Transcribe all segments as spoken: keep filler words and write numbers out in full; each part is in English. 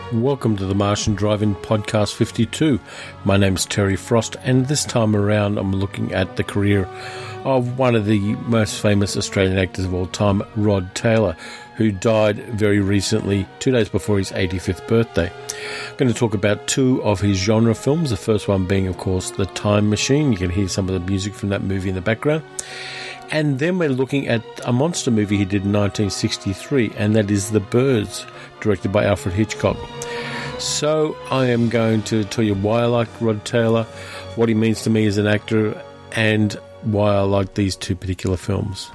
Welcome to the Martian Drive-In Podcast fifty-two. My name's Terry Frost, and this time around I'm looking at the career of one of the most famous Australian actors of all time, Rod Taylor, who died very recently, two days before his eighty-fifth birthday. I'm going to talk about two of his genre films, the first one being, of course, The Time Machine. You can hear some of the music from that movie in the background. And then we're looking at a monster movie he did in nineteen sixty-three, and that is The Birds, directed by Alfred Hitchcock. So I am going to tell you why I like Rod Taylor, what he means to me as an actor, and why I like these two particular films.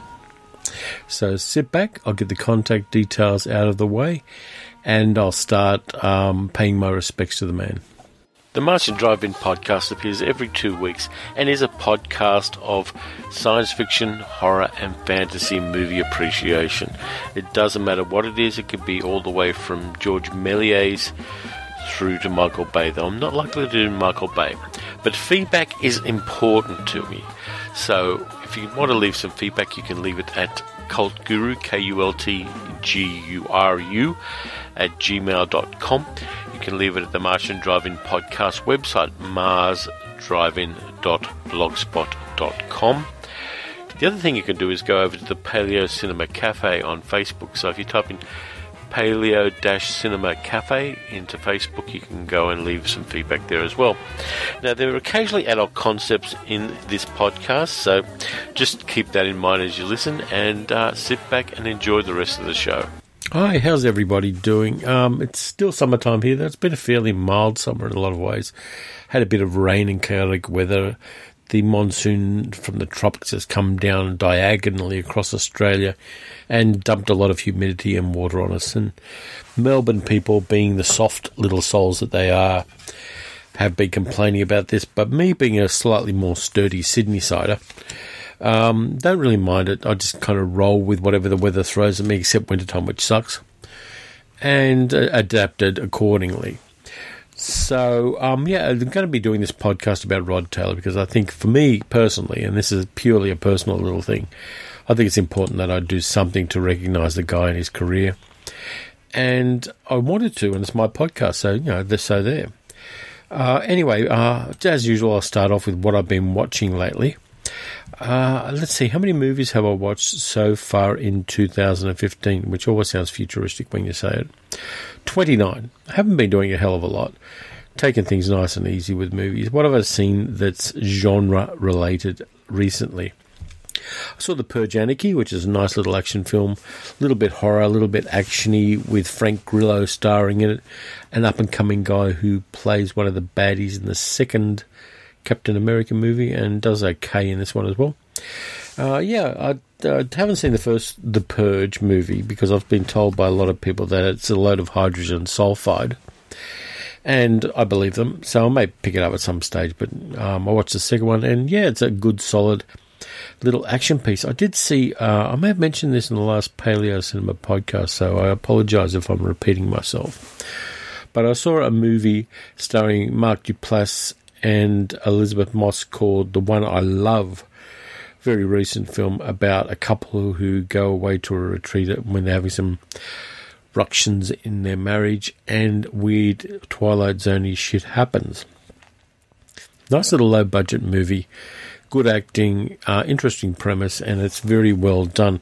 So sit back, I'll get the contact details out of the way, and I'll start um, paying my respects to the man. The Martian Drive-In Podcast appears every two weeks and is a podcast of science fiction, horror and fantasy movie appreciation. It doesn't matter what it is, it could be all the way from George Méliès through to Michael Bay, though I'm not likely to do Michael Bay. But feedback is important to me. So if you want to leave some feedback, you can leave it at cultguru, K U L T G U R U, at gmail dot com. You can leave it at the Martian Drive-In Podcast website, mars drive in dot blogspot dot com. The other thing you can do is go over to the Paleo Cinema Cafe on Facebook. So if you type in Paleo-Cinema Cafe into Facebook, you can go and leave some feedback there as well. Now, there are occasionally adult concepts in this podcast, so just keep that in mind as you listen, and uh, sit back and enjoy the rest of the show. Hi, how's everybody doing? Um, it's still summertime here. It's been a fairly mild summer in a lot of ways. Had a bit of rain and chaotic weather. The monsoon from the tropics has come down diagonally across Australia and dumped a lot of humidity and water on us. And Melbourne people, being the soft little souls that they are, have been complaining about this. But me, being a slightly more sturdy Sydney-sider, um, don't really mind it. I just kind of roll with whatever the weather throws at me, except wintertime, which sucks, and uh, adapted accordingly. So, um, yeah, I'm going to be doing this podcast about Rod Taylor because I think for me personally, and this is purely a personal little thing, I think it's important that I do something to recognise the guy in his career. And I wanted to, and it's my podcast, so, you know, so there. Uh, anyway, uh, as usual, I'll start off with what I've been watching lately. Uh, let's see, how many movies have I watched so far in two thousand fifteen, which always sounds futuristic when you say it. twenty-nine. I haven't been doing a hell of a lot, taking things nice and easy with movies. What have I seen that's genre-related recently? I saw The Purge Anarchy, which is a nice little action film, a little bit horror, a little bit action-y, with Frank Grillo starring in it, an up-and-coming guy who plays one of the baddies in the second Captain America movie and does okay in this one as well. Uh, yeah, I uh, haven't seen the first The Purge movie because I've been told by a lot of people that it's a load of hydrogen sulfide, and I believe them, so I may pick it up at some stage, but um, I watched the second one, and yeah, it's a good, solid little action piece. I did see, uh, I may have mentioned this in the last Paleo Cinema podcast, so I apologise if I'm repeating myself, but I saw a movie starring Mark Duplass and Elizabeth Moss called The One I Love. Very recent film about a couple who go away to a retreat when they're having some ructions in their marriage and weird Twilight Zone-y shit happens. Nice little low-budget movie, good acting, uh, interesting premise, and it's very well done.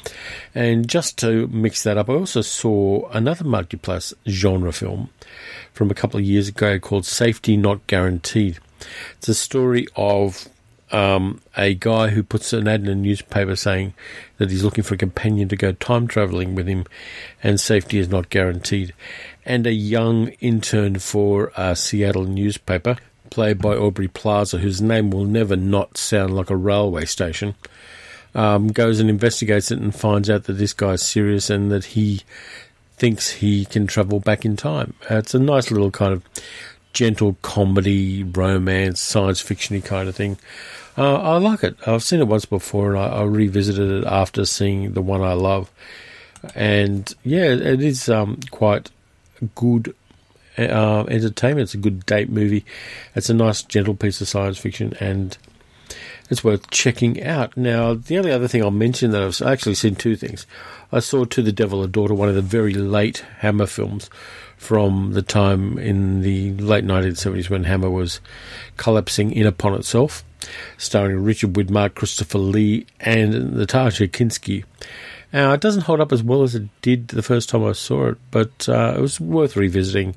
And just to mix that up, I also saw another Mark Duplass genre film from a couple of years ago called Safety Not Guaranteed. It's a story of um, a guy who puts an ad in a newspaper saying that he's looking for a companion to go time travelling with him, and safety is not guaranteed. And a young intern for a Seattle newspaper, played by Aubrey Plaza, whose name will never not sound like a railway station, um, goes and investigates it and finds out that this guy's serious and that he thinks he can travel back in time. Uh, it's a nice little kind of gentle comedy, romance, science fiction-y kind of thing. Uh, I like it. I've seen it once before, and I, I revisited it after seeing The One I Love. And yeah, it is um, quite good uh, entertainment. It's a good date movie. It's a nice, gentle piece of science fiction, and it's worth checking out. Now, the only other thing I'll mention that I've actually seen two things. I saw To the Devil a Daughter, one of the very late Hammer films from the time in the late nineteen seventies when Hammer was collapsing in upon itself, starring Richard Widmark, Christopher Lee, and Natasha Kinski. Now, it doesn't hold up as well as it did the first time I saw it, but uh, it was worth revisiting,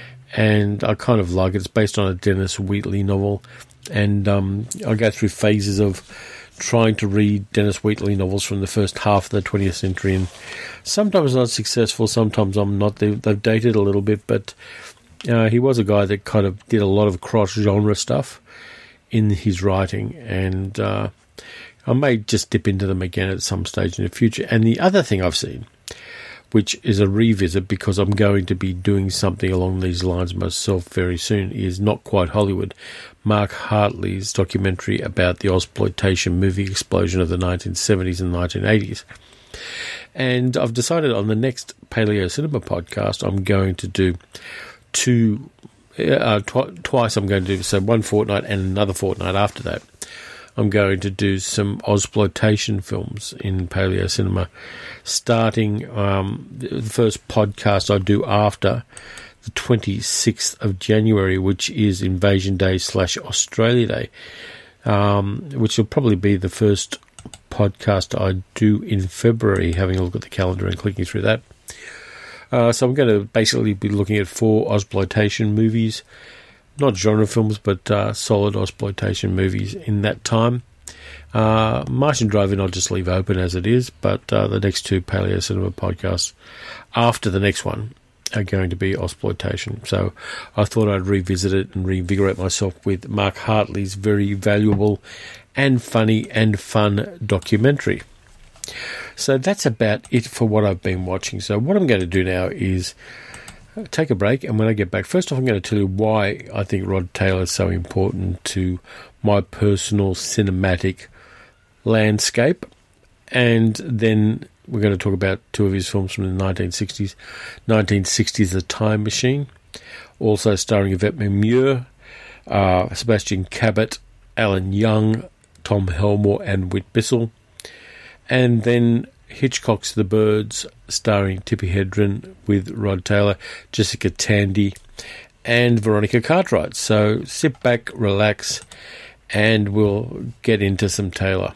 and I kind of like it. It's based on a Dennis Wheatley novel, and um, I go through phases of trying to read Dennis Wheatley novels from the first half of the twentieth century, and sometimes not successful, sometimes I'm not. They've, they've dated a little bit, but uh, he was a guy that kind of did a lot of cross-genre stuff in his writing, and uh, I may just dip into them again at some stage in the future. And the other thing I've seen, which is a revisit because I'm going to be doing something along these lines myself very soon, is Not Quite Hollywood, Mark Hartley's documentary about the Ozploitation movie explosion of the nineteen seventies and nineteen eighties. And I've decided on the next Paleo Cinema podcast I'm going to do two, uh, tw- twice I'm going to do, so one fortnight and another fortnight after that. I'm going to do some Ozploitation films in Paleo Cinema, starting um, the first podcast I do after the twenty-sixth of January, which is Invasion Day slash Australia Day, um, which will probably be the first podcast I do in February, having a look at the calendar and clicking through that. Uh, so I'm going to basically be looking at four Ozploitation movies, not genre films, but uh, solid Ozploitation movies in that time. Uh, Martian Drive-In I'll just leave open as it is, but uh, the next two Paleo Cinema podcasts after the next one are going to be Ozploitation. So I thought I'd revisit it and reinvigorate myself with Mark Hartley's very valuable and funny and fun documentary. So that's about it for what I've been watching. So what I'm going to do now is take a break, and when I get back, first off I'm going to tell you why I think Rod Taylor is so important to my personal cinematic landscape, and then we're going to talk about two of his films from the nineteen sixties. nineteen sixties, The Time Machine, also starring Yvette Mimieux, uh, Sebastian Cabot, Alan Young, Tom Helmore and Whit Bissell, and then Hitchcock's The Birds, starring Tippi Hedren with Rod Taylor, Jessica Tandy, and Veronica Cartwright. So sit back, relax, and we'll get into some Taylor.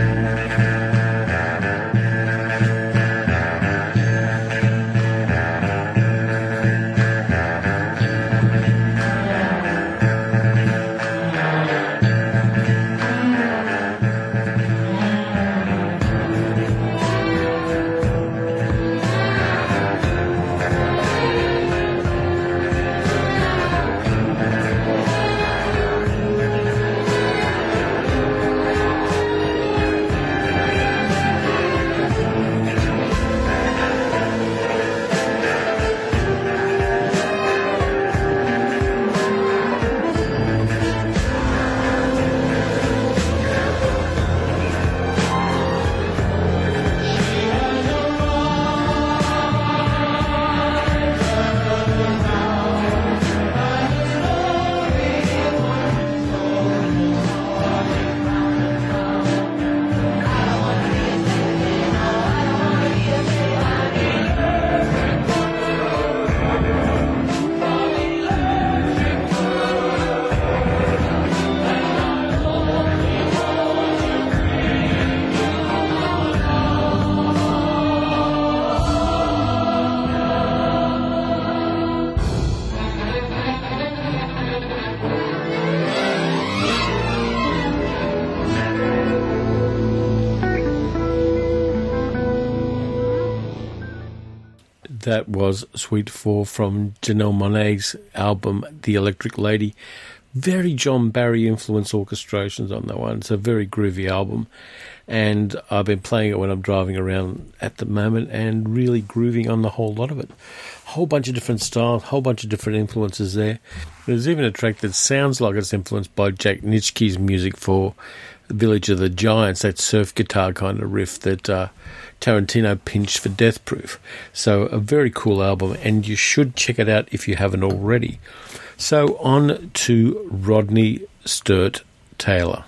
That was Suite four from Janelle Monáe's album The Electric Lady. Very John Barry influence orchestrations on that one. It's a very groovy album, and I've been playing it when I'm driving around at the moment and really grooving on the whole lot of it. Whole bunch of different styles, whole bunch of different influences there. There's even a track that sounds like it's influenced by Jack Nitschke's music for Village of the Giants, that surf guitar kind of riff that uh, Tarantino pinched for Death Proof. So a very cool album, and you should check it out if you haven't already. So on to Rodney Sturt Taylor.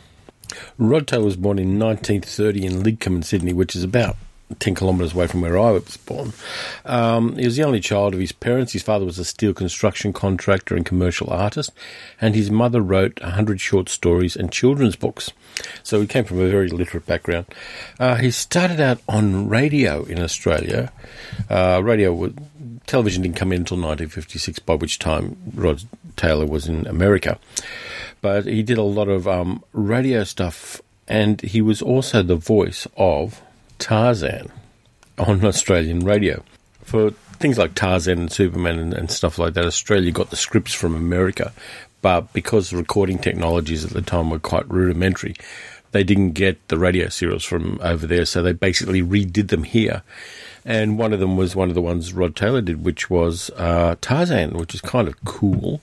Rod Taylor was born in nineteen thirty in Lidcombe in Sydney, which is about ten kilometres away from where I was born. Um, he was the only child of his parents. His father was a steel construction contractor and commercial artist, and his mother wrote one hundred short stories and children's books. So he came from a very literate background. Uh, he started out on radio in Australia. Uh, radio, television didn't come in until nineteen fifty-six, by which time Rod Taylor was in America. But he did a lot of um, radio stuff, and he was also the voice of Tarzan on Australian radio. For things like Tarzan and Superman and, and stuff like that, Australia got the scripts from America, but because the recording technologies at the time were quite rudimentary, they didn't get the radio serials from over there, so they basically redid them here. And one of them was one of the ones Rod Taylor did, which was uh, Tarzan, which is kind of cool.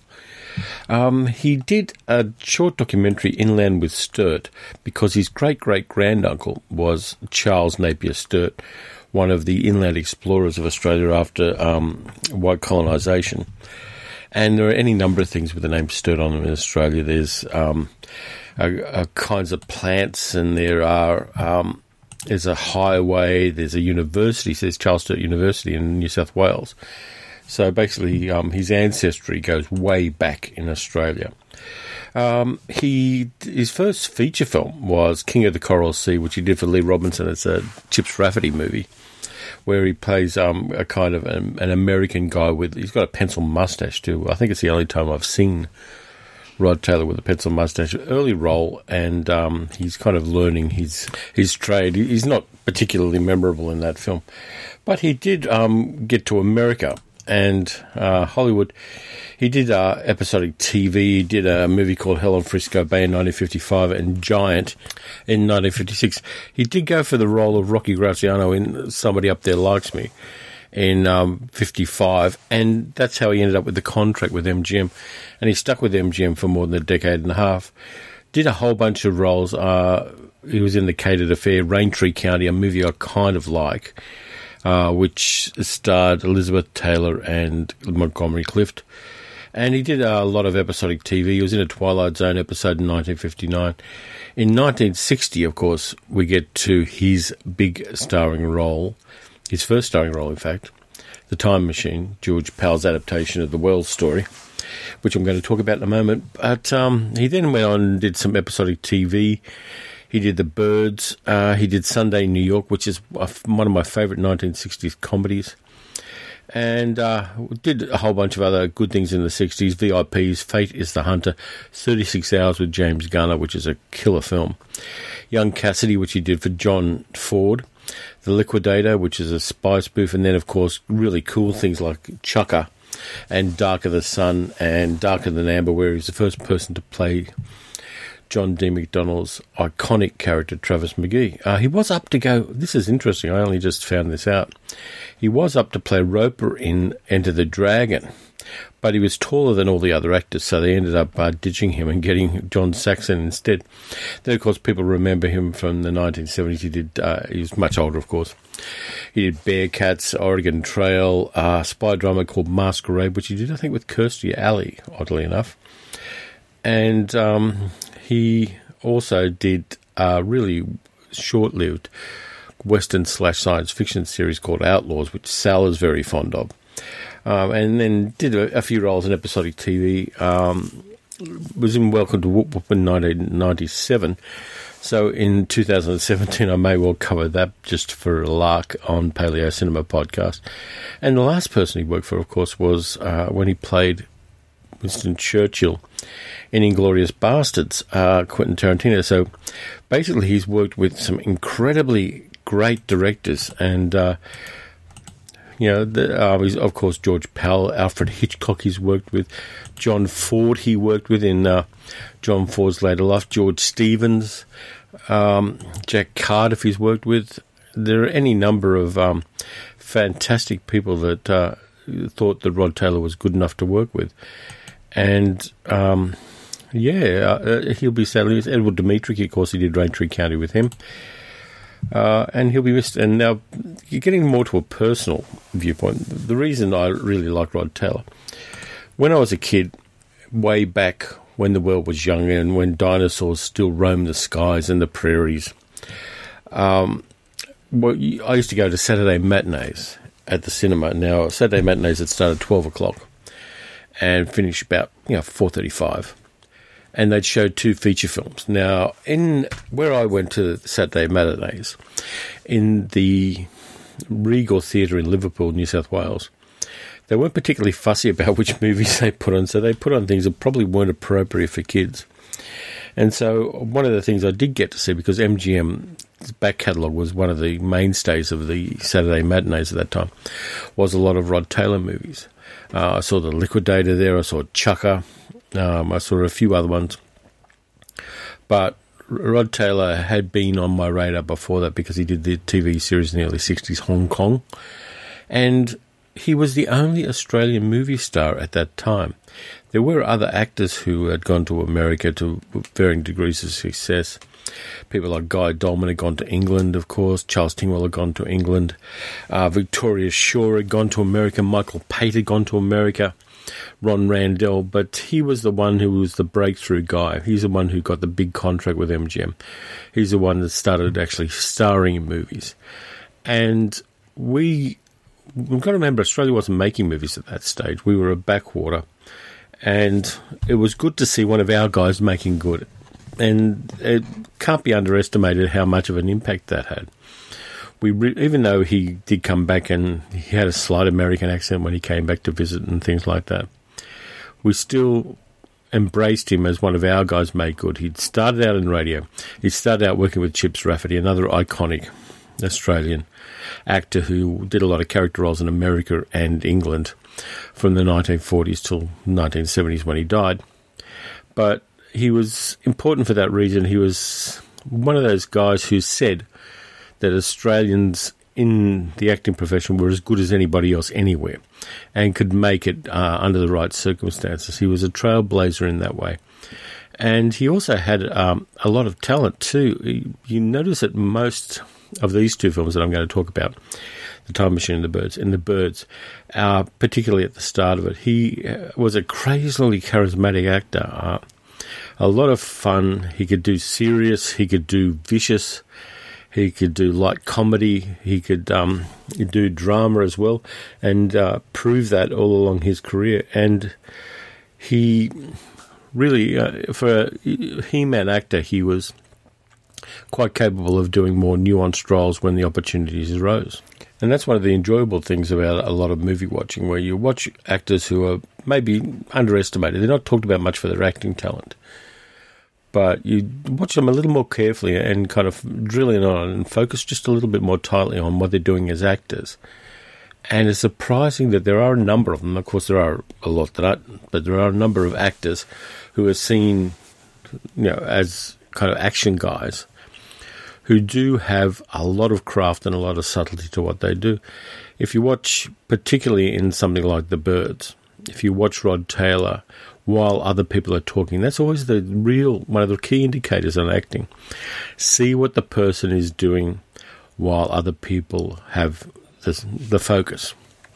Um, he did a short documentary, Inland with Sturt, because his great-great-granduncle was Charles Napier Sturt, one of the inland explorers of Australia after um, white colonisation. And there are any number of things with the name Sturt on them in Australia. There's um, a, a kinds of plants, and there are um, there's a highway, there's a university, says Charles Sturt University in New South Wales. So basically, um, his ancestry goes way back in Australia. Um, he his first feature film was King of the Coral Sea, which he did for Lee Robinson. It's a Chips Rafferty movie where he plays um, a kind of an, an American guy with... He's got a pencil mustache too. I think it's the only time I've seen Rod Taylor with a pencil mustache. Early role, and um, he's kind of learning his his trade. He's not particularly memorable in that film. But he did um, get to America and uh, Hollywood. He did uh, episodic T V. He did a movie called Hell on Frisco Bay in nineteen fifty-five and Giant in nineteen fifty-six. He did go for the role of Rocky Graziano in Somebody Up There Likes Me in um, fifty-five, and that's how he ended up with the contract with M G M. And he stuck with M G M for more than a decade and a half. Did a whole bunch of roles. Uh, he was in The Catered Affair, Raintree County, a movie I kind of like, Uh, which starred Elizabeth Taylor and Montgomery Clift. And he did uh, a lot of episodic T V. He was in a Twilight Zone episode in nineteen fifty-nine. In nineteen sixty, of course, we get to his big starring role, his first starring role, in fact, The Time Machine, George Pal's adaptation of the Wells story, which I'm going to talk about in a moment. But um, he then went on and did some episodic T V. He did The Birds. Uh, he did Sunday New York, which is one of my favourite nineteen sixties comedies. And uh, did a whole bunch of other good things in the sixties. V I Ps, Fate is the Hunter, thirty-six hours with James Garner, which is a killer film. Young Cassidy, which he did for John Ford. The Liquidator, which is a spy spoof. And then, of course, really cool things like Chucker and Darker the Sun and Darker Than Amber, where he was the first person to play John D. McDonnell's iconic character, Travis McGee. Uh, he was up to go... This is interesting. I only just found this out. He was up to play Roper in Enter the Dragon, but he was taller than all the other actors, so they ended up uh, ditching him and getting John Saxon instead. Then, of course, people remember him from the nineteen seventies. He did. Uh, he was much older, of course. He did Bearcats, Oregon Trail, uh, spy drama called Masquerade, which he did, I think, with Kirstie Alley, oddly enough. And... Um, He also did a really short-lived Western slash science fiction series called Outlaws, which Sal is very fond of. Um, and then did a, a few roles in episodic T V. Um, was in Welcome to Whoop Whoop in nineteen ninety-seven. So in two thousand seventeen, I may well cover that just for a lark on Paleo Cinema Podcast. And the last person he worked for, of course, was uh, when he played Winston Churchill in Inglourious Bastards, uh, Quentin Tarantino. So basically he's worked with some incredibly great directors, and uh, you know, the, uh, he's, of course, George Pal, Alfred Hitchcock he's worked with, John Ford he worked with in uh, John Ford's Later Life, George Stevens, um, Jack Cardiff he's worked with. There are any number of um, fantastic people that uh, thought that Rod Taylor was good enough to work with. And, um, yeah, uh, he'll be sadly missed. Edward Dmytryk, of course, he did Raintree County with him. Uh, and he'll be missed. And now, you're getting more to a personal viewpoint. The reason I really like Rod Taylor, when I was a kid, way back when the world was young and when dinosaurs still roamed the skies and the prairies. Um, well, I used to go to Saturday matinees at the cinema. Now, Saturday matinees that started at twelve o'clock and finished about, you know, four thirty-five. And they'd show two feature films. Now, in where I went to Saturday matinees, in the Regal Theatre in Liverpool, New South Wales, they weren't particularly fussy about which movies they put on, so they put on things that probably weren't appropriate for kids. And so one of the things I did get to see, because M G M's back catalogue was one of the mainstays of the Saturday matinees at that time, was a lot of Rod Taylor movies. Uh, I saw The Liquidator there, I saw Chucker, um, I saw a few other ones. But Rod Taylor had been on my radar before that because he did the T V series in the early sixties, Hong Kong. And he was the only Australian movie star at that time. There were other actors who had gone to America to varying degrees of success. People like Guy Dolman had gone to England, of course. Charles Tingwell had gone to England. Uh, Victoria Shaw had gone to America. Michael Pate had gone to America. Ron Randell. But he was the one who was the breakthrough guy. He's the one who got the big contract with M G M. He's the one that started actually starring in movies. And we... We've got to remember, Australia wasn't making movies at that stage. We were a backwater. And it was good to see one of our guys making good. And it can't be underestimated how much of an impact that had. We re- even though he did come back and he had a slight American accent when he came back to visit and things like that, we still embraced him as one of our guys made good. He'd started out in radio. He started out working with Chips Rafferty, another iconic Australian actor who did a lot of character roles in America and England from the nineteen forties till nineteen seventies when he died. But he was important for that reason. He was one of those guys who said that Australians in the acting profession were as good as anybody else anywhere and could make it uh, under the right circumstances. He was a trailblazer in that way. And he also had um, a lot of talent too. You notice that most of these two films that I'm going to talk about, The Time Machine and The Birds, and The Birds, uh, particularly at the start of it, he uh, was a crazily charismatic actor. Uh, a lot of fun. He could do serious, he could do vicious, he could do light comedy, he could um, do drama as well, and uh, prove that all along his career. And he really, uh, for a He-Man actor, he was quite capable of doing more nuanced roles when the opportunities arose. And that's one of the enjoyable things about a lot of movie watching, where you watch actors who are maybe underestimated. They're not talked about much for their acting talent. But you watch them a little more carefully and kind of drill in on and focus just a little bit more tightly on what they're doing as actors. And it's surprising that there are a number of them. Of course, there are a lot that aren't, but there are a number of actors who are seen, you know, as kind of action guys who do have a lot of craft and a lot of subtlety to what they do. If you watch, particularly in something like The Birds, if you watch Rod Taylor while other people are talking, that's always the real, one of the key indicators on acting. See what the person is doing while other people have the, the focus.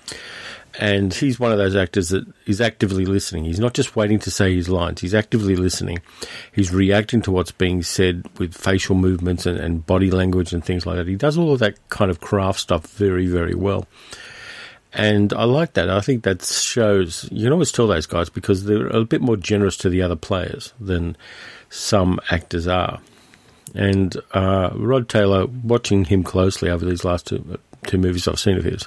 And he's one of those actors that is actively listening. He's not just waiting to say his lines. He's actively listening. He's reacting to what's being said with facial movements and, and body language and things like that. He does all of that kind of craft stuff very, very well. And I like that. I think that shows, you can always tell those guys because they're a bit more generous to the other players than some actors are. And uh, Rod Taylor, watching him closely over these last two, two movies I've seen of his,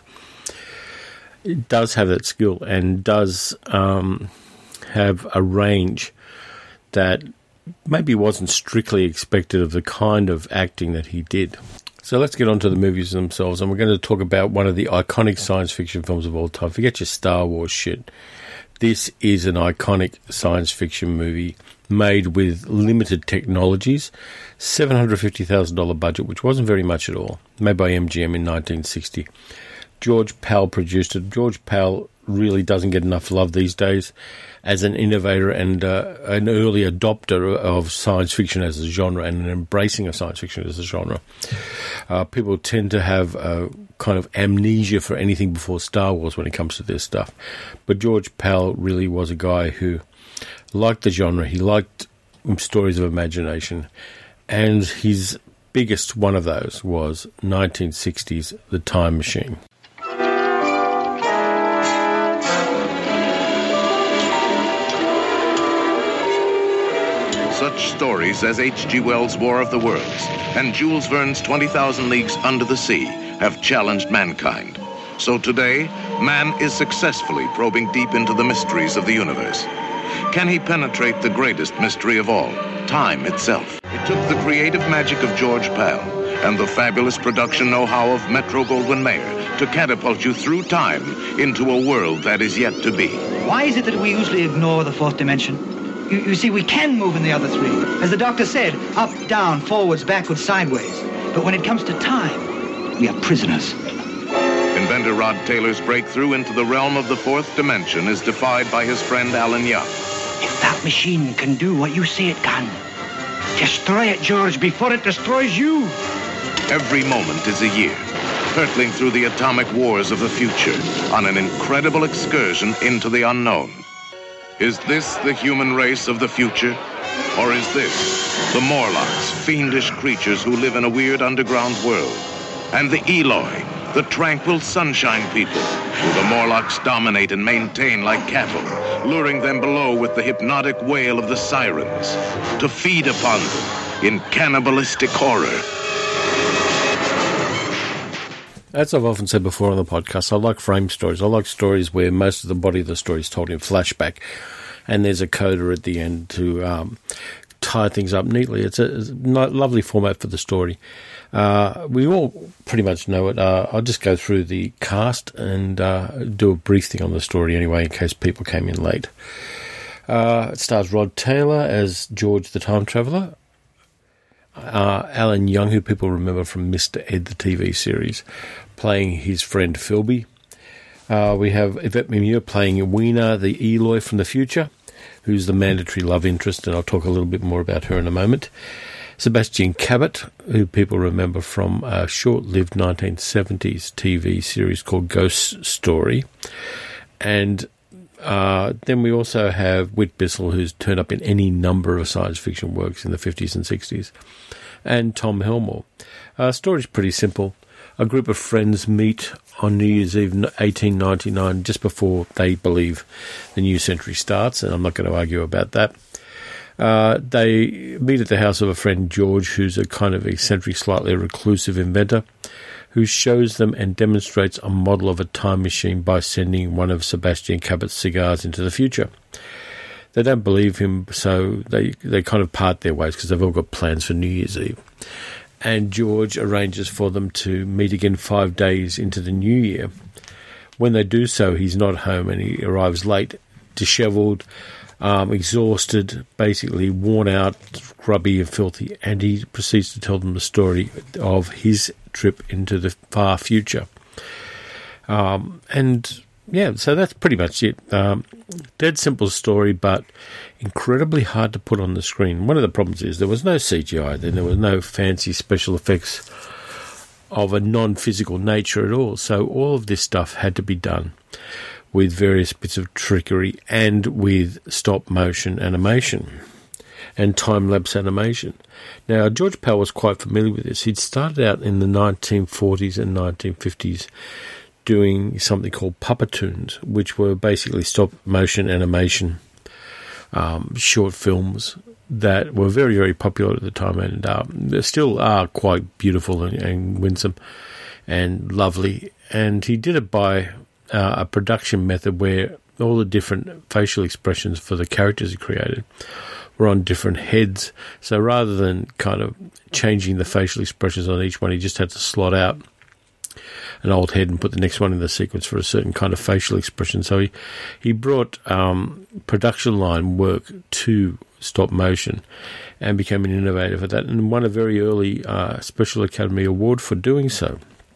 it does have that skill and does um, have a range that maybe wasn't strictly expected of the kind of acting that he did. So let's get on to the movies themselves, and we're going to talk about one of the iconic science fiction films of all time. Forget your Star Wars shit. This is an iconic science fiction movie made with limited technologies, seven hundred fifty thousand dollars budget, which wasn't very much at all, made by M G M in nineteen sixty. George Pal produced it. George Pal really doesn't get enough love these days as an innovator and uh, an early adopter of science fiction as a genre and an embracing of science fiction as a genre. Uh, people tend to have a kind of amnesia for anything before Star Wars when it comes to this stuff. But George Pal really was a guy who liked the genre, he liked stories of imagination, and his biggest one of those was nineteen sixties The Time Machine. Such stories as H G Wells' War of the Worlds and Jules Verne's twenty thousand Leagues Under the Sea have challenged mankind. So today, man is successfully probing deep into the mysteries of the universe. Can he penetrate the greatest mystery of all, time itself? It took the creative magic of George Pal and the fabulous production know-how of Metro-Goldwyn-Mayer to catapult you through time into a world that is yet to be. Why is it that we usually ignore the fourth dimension? You, you see, we can move in the other three. As the doctor said, up, down, forwards, backwards, sideways. But when it comes to time, we are prisoners. Inventor Rod Taylor's breakthrough into the realm of the fourth dimension is defied by his friend Alan Young. If that machine can do what you say it can, destroy it, George, before it destroys you. Every moment is a year, hurtling through the atomic wars of the future on an incredible excursion into the unknown. Is this the human race of the future? Or is this the Morlocks, fiendish creatures who live in a weird underground world? And the Eloi, the tranquil sunshine people, who the Morlocks dominate and maintain like cattle, luring them below with the hypnotic wail of the sirens, to feed upon them in cannibalistic horror. As I've often said before on the podcast, I like frame stories. I like stories where most of the body of the story is told in flashback, and there's a coda at the end to um, tie things up neatly. It's a, it's a lovely format for the story. Uh, we all pretty much know it. Uh, I'll just go through the cast and uh, do a brief thing on the story anyway, in case people came in late. Uh, it stars Rod Taylor as George the Time Traveller. Uh, Alan Young, who people remember from Mister Ed, the T V series, playing his friend Philby. Uh, we have Yvette Mimieux playing Weena, the Eloi from the future, who's the mandatory love interest, and I'll talk a little bit more about her in a moment. Sebastian Cabot, who people remember from a short-lived nineteen seventies T V series called Ghost Story. And uh, then we also have Whit Bissell, who's turned up in any number of science fiction works in the fifties and sixties. And Tom Helmore. Uh, the story's pretty simple. A group of friends meet on New Year's Eve eighteen ninety-nine, just before they believe the new century starts, and I'm not going to argue about that. Uh, they meet at the house of a friend, George, who's a kind of eccentric, slightly reclusive inventor, who shows them and demonstrates a model of a time machine by sending one of Sebastian Cabot's cigars into the future. They don't believe him, so they, they kind of part their ways because they've all got plans for New Year's Eve. And George arranges for them to meet again five days into the new year. When they do so, he's not home and he arrives late, dishevelled, um, exhausted, basically worn out, grubby and filthy, and he proceeds to tell them the story of his trip into the far future. Um, and... Yeah, so that's pretty much it. Um, dead simple story, but incredibly hard to put on the screen. One of the problems is there was no C G I then. There was no fancy special effects of a non-physical nature at all. So all of this stuff had to be done with various bits of trickery and with stop-motion animation and time-lapse animation. Now, George Pal was quite familiar with this. He'd started out in the nineteen forties and nineteen fifties doing something called Puppetoons, which were basically stop-motion animation um, short films that were very, very popular at the time, and uh, they still are quite beautiful and, and winsome and lovely. And he did it by uh, a production method where all the different facial expressions for the characters he created were on different heads. So rather than kind of changing the facial expressions on each one, he just had to slot out an old head and put the next one in the sequence for a certain kind of facial expression. So he, he brought um, production line work to stop motion and became an innovator at that, and won a very early uh, Special Academy Award for doing so.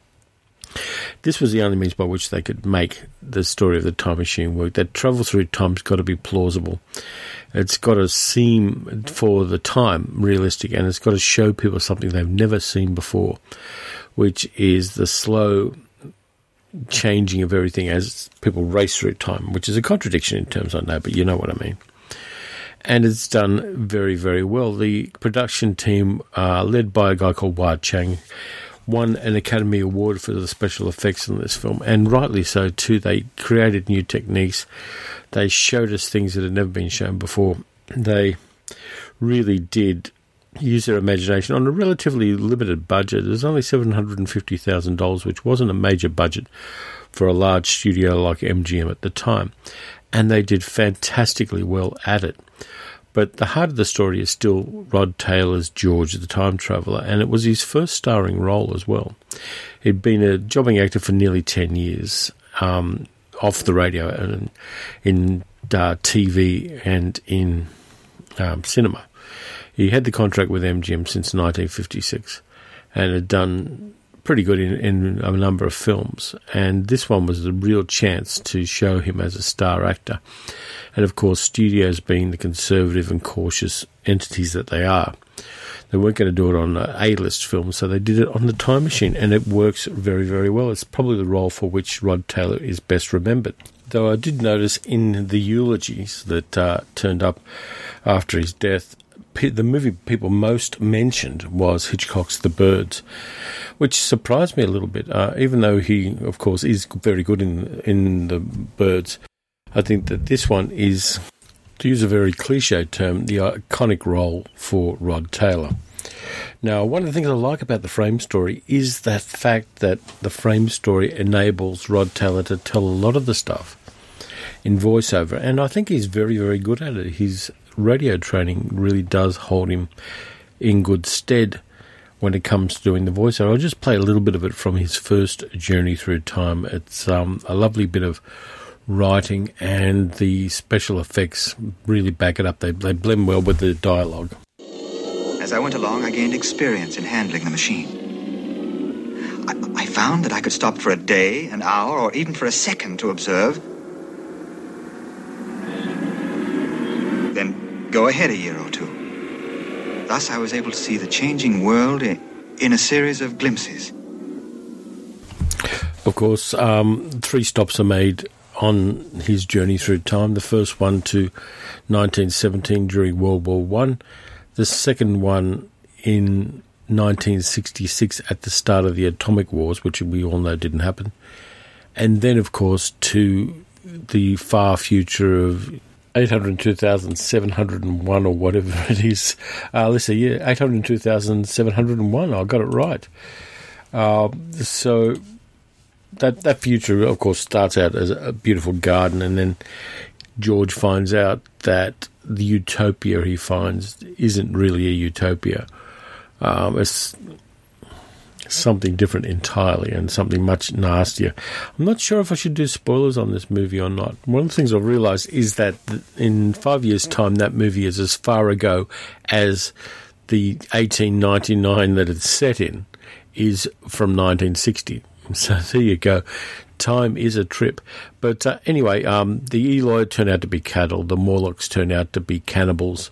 This was the only means by which they could make the story of the time machine work. That travel through time's got to be plausible. It's got to seem, for the time, realistic, and it's got to show people something they've never seen before, which is the slow changing of everything as people race through time, which is a contradiction in terms I know, but you know what I mean. and it's done very, very well. The production team, uh, led by a guy called Wah Chang, won an Academy Award for the special effects in this film, and rightly so too. They created new techniques. They showed us things that had never been shown before. They really did use their imagination on a relatively limited budget. It was only seven hundred fifty thousand dollars, which wasn't a major budget for a large studio like M G M at the time, and they did fantastically well at it. But the heart of the story is still Rod Taylor's George the Time Traveller, and it was his first starring role as well. He'd been a jobbing actor for nearly ten years, um, off the radio and in uh, T V and in um, cinema. He had the contract with M G M since nineteen fifty-six and had done pretty good in, in a number of films. And this one was the real chance to show him as a star actor. And, of course, studios being the conservative and cautious entities that they are, they weren't going to do it on an A-list film, so they did it on The Time Machine, and it works very, very well. It's probably the role for which Rod Taylor is best remembered. Though I did notice in the eulogies that uh, turned up after his death, the movie people most mentioned was Hitchcock's The Birds, which surprised me a little bit. Uh, even though he, of course, is very good in in The Birds, I think that this one is, to use a very cliched term, the iconic role for Rod Taylor. Now, one of the things I like about the frame story is that fact that the frame story enables Rod Taylor to tell a lot of the stuff in voiceover, and I think he's very, very good at it. His radio training really does hold him in good stead when it comes to doing the voiceover. I'll just play a little bit of it from his first Journey Through Time. It's um, a lovely bit of writing, and the special effects really back it up. They, they blend well with the dialogue. As I went along, I gained experience in handling the machine. I, I found that I could stop for a day, an hour, or even for a second to observe, then go ahead a year or two. Thus, I was able to see the changing world in, in a series of glimpses. Of course, um, three stops are made on his journey through time. The first one to nineteen seventeen during World War One. The second one in nineteen sixty-six at the start of the atomic wars, which we all know didn't happen. And then, of course, to the far future of eight hundred two thousand seven hundred one or whatever it is. Uh, let's see, yeah, eight hundred two thousand seven hundred one. I got it right. Uh, so that that future, of course, starts out as a beautiful garden, and then George finds out that the utopia he finds isn't really a utopia. Um, it's something different entirely, and something much nastier. I'm not sure if I should do spoilers on this movie or not. One of the things I've realised is that in five years' time, that movie is as far ago as the eighteen ninety-nine that it's set in is from nineteen sixty. So there you go. Time is a trip. But uh, anyway, um, the Eloi turn out to be cattle. The Morlocks turn out to be cannibals.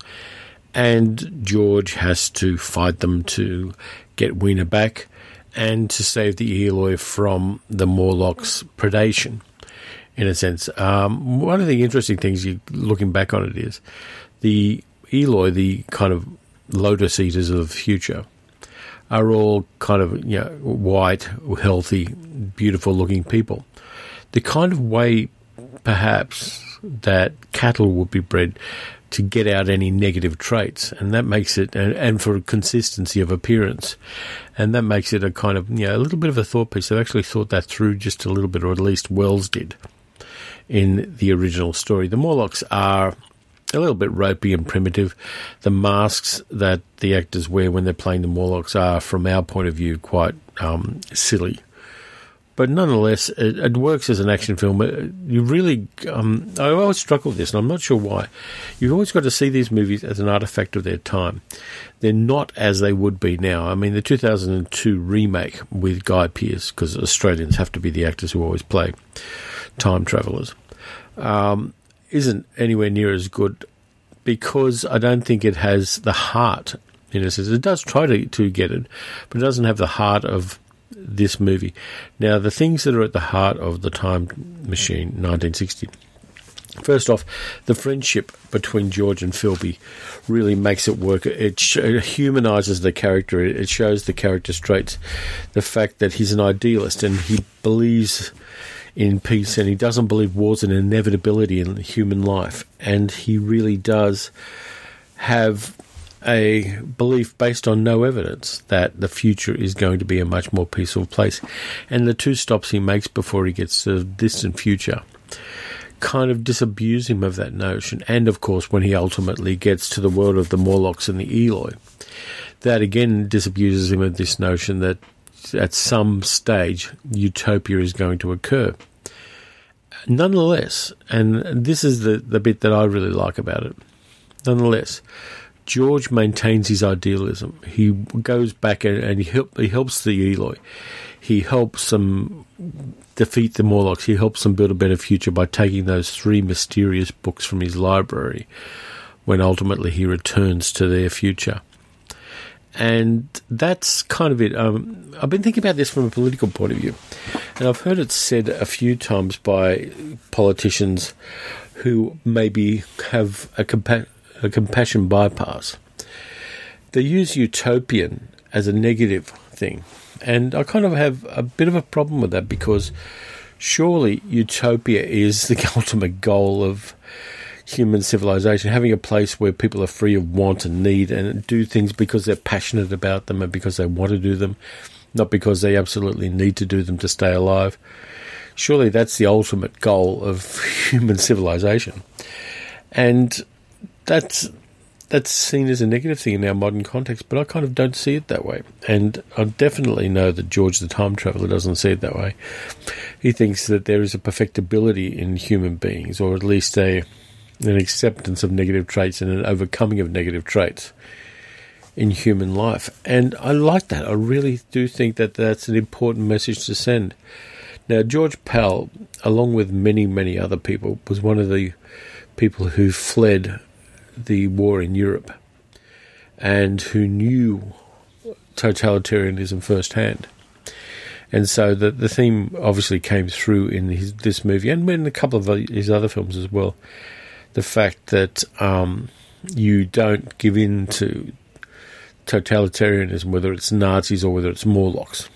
And George has to fight them to get Weena back and to save the Eloi from the Morlocks' predation, in a sense. Um, one of the interesting things, you looking back on it, is the Eloi, the kind of lotus eaters of the future, are all kind of, you know, white, healthy, beautiful-looking people. The kind of way, perhaps, that cattle would be bred to get out any negative traits, and that makes it, and, and for consistency of appearance, and that makes it a kind of, you know, a little bit of a thought piece. They've actually thought that through just a little bit, or at least Wells did in the original story. The Morlocks are a little bit ropey and primitive. The masks that the actors wear when they're playing the Morlocks are, from our point of view, quite um, silly. But nonetheless, it, it works as an action film. You really, um, I always struggle with this, and I'm not sure why. You've always got to see these movies as an artifact of their time. They're not as they would be now. I mean, the two thousand two remake with Guy Pearce, because Australians have to be the actors who always play time travellers, um, isn't anywhere near as good, because I don't think it has the heart, in a sense. It does try to, to get it, but it doesn't have the heart of this movie. Now, the things that are at the heart of The Time Machine, nineteen sixty, First off, the friendship between George and Philby really makes it work. It, sh- it humanises the character. It shows the character's traits. The fact that he's an idealist and he believes in peace and he doesn't believe war's an inevitability in human life. And he really does have a belief based on no evidence that the future is going to be a much more peaceful place. And the two stops he makes before he gets to the distant future kind of disabuse him of that notion. And of course, when he ultimately gets to the world of the Morlocks and the Eloi, that again disabuses him of this notion that at some stage utopia is going to occur. Nonetheless, and this is the, the bit that I really like about it, nonetheless, George maintains his idealism. He goes back and, and he, help, he helps the Eloi. He helps them defeat the Morlocks. He helps them build a better future by taking those three mysterious books from his library when ultimately he returns to their future. And that's kind of it. Um, I've been thinking about this from a political point of view, and I've heard it said a few times by politicians who maybe have a, compa- a compassion bypass. They use utopian as a negative thing. And I kind of have a bit of a problem with that, because surely utopia is the ultimate goal of human civilization, having a place where people are free of want and need and do things because they're passionate about them and because they want to do them, not because they absolutely need to do them to stay alive. Surely that's the ultimate goal of human civilization. And that's that's seen as a negative thing in our modern context, but I kind of don't see it that way. And I definitely know that George the Time Traveller doesn't see it that way. He thinks that there is a perfectibility in human beings, or at least a an acceptance of negative traits and an overcoming of negative traits in human life. And I like that. I really do think that that's an important message to send. Now, George Pell, along with many, many other people, was one of the people who fled the war in Europe and who knew totalitarianism firsthand. And so the the theme obviously came through in his, this movie and in a couple of his other films as well. The fact that um, you don't give in to totalitarianism, whether it's Nazis or whether it's Morlocks.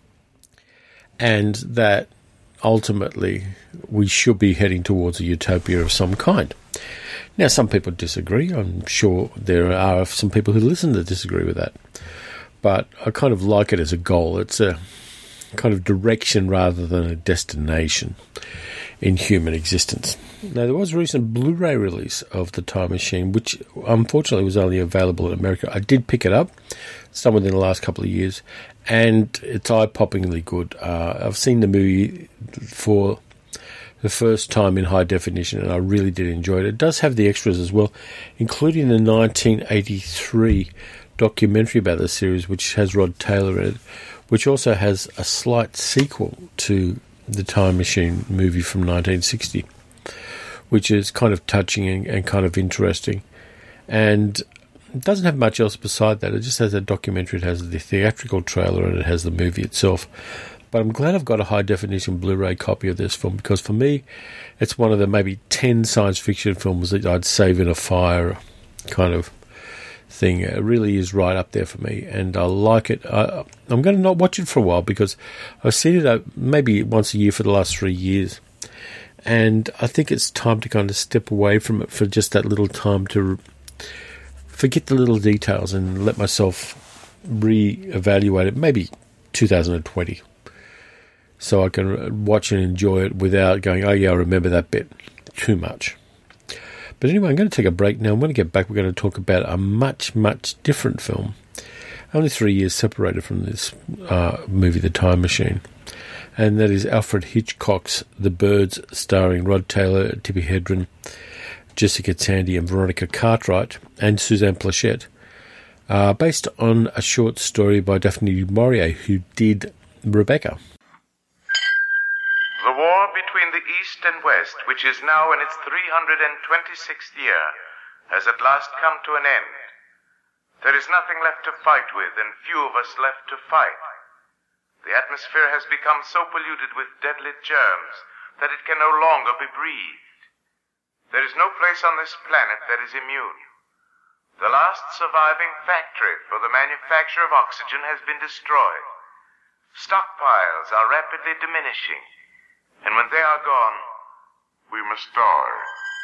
And that ultimately we should be heading towards a utopia of some kind. Now, some people disagree. I'm sure there are some people who listen that disagree with that. But I kind of like it as a goal. It's a kind of direction rather than a destination in human existence. Now, there was a recent Blu-ray release of The Time Machine, which unfortunately was only available in America. I did pick it up, some within the last couple of years, and it's eye-poppingly good. Uh, I've seen the movie for the first time in high definition, and I really did enjoy it. It does have the extras as well, including the nineteen eighty-three documentary about the series, which has Rod Taylor in it, which also has a slight sequel to the Time Machine movie from nineteen sixty, which is kind of touching and, and kind of interesting. And it doesn't have much else beside that. It just has a documentary, it has the theatrical trailer, and it has the movie itself. But I'm glad I've got a high-definition Blu-ray copy of this film, because for me, it's one of the maybe ten science fiction films that I'd save in a fire kind of thing. It really is right up there for me, and I like it. I, I'm going to not watch it for a while, because I've seen it uh, maybe once a year for the last three years. And I think it's time to kind of step away from it for just that little time to forget the little details and let myself re-evaluate it, maybe two thousand twenty. So I can watch and enjoy it without going, oh yeah, I remember that bit too much. But anyway, I'm going to take a break now. When we get back, we're going to talk about a much, much different film. Only three years separated from this uh, movie, The Time Machine. And that is Alfred Hitchcock's The Birds, starring Rod Taylor, Tippi Hedren, Jessica Tandy and Veronica Cartwright, and Suzanne Pleshette. Uh, based on a short story by Daphne du Maurier, who did Rebecca. The war between the East and West, which is now in its three hundred twenty-sixth year, has at last come to an end. There is nothing left to fight with, and few of us left to fight. The atmosphere has become so polluted with deadly germs that it can no longer be breathed. There is no place on this planet that is immune. The last surviving factory for the manufacture of oxygen has been destroyed. Stockpiles are rapidly diminishing, and when they are gone, we must die.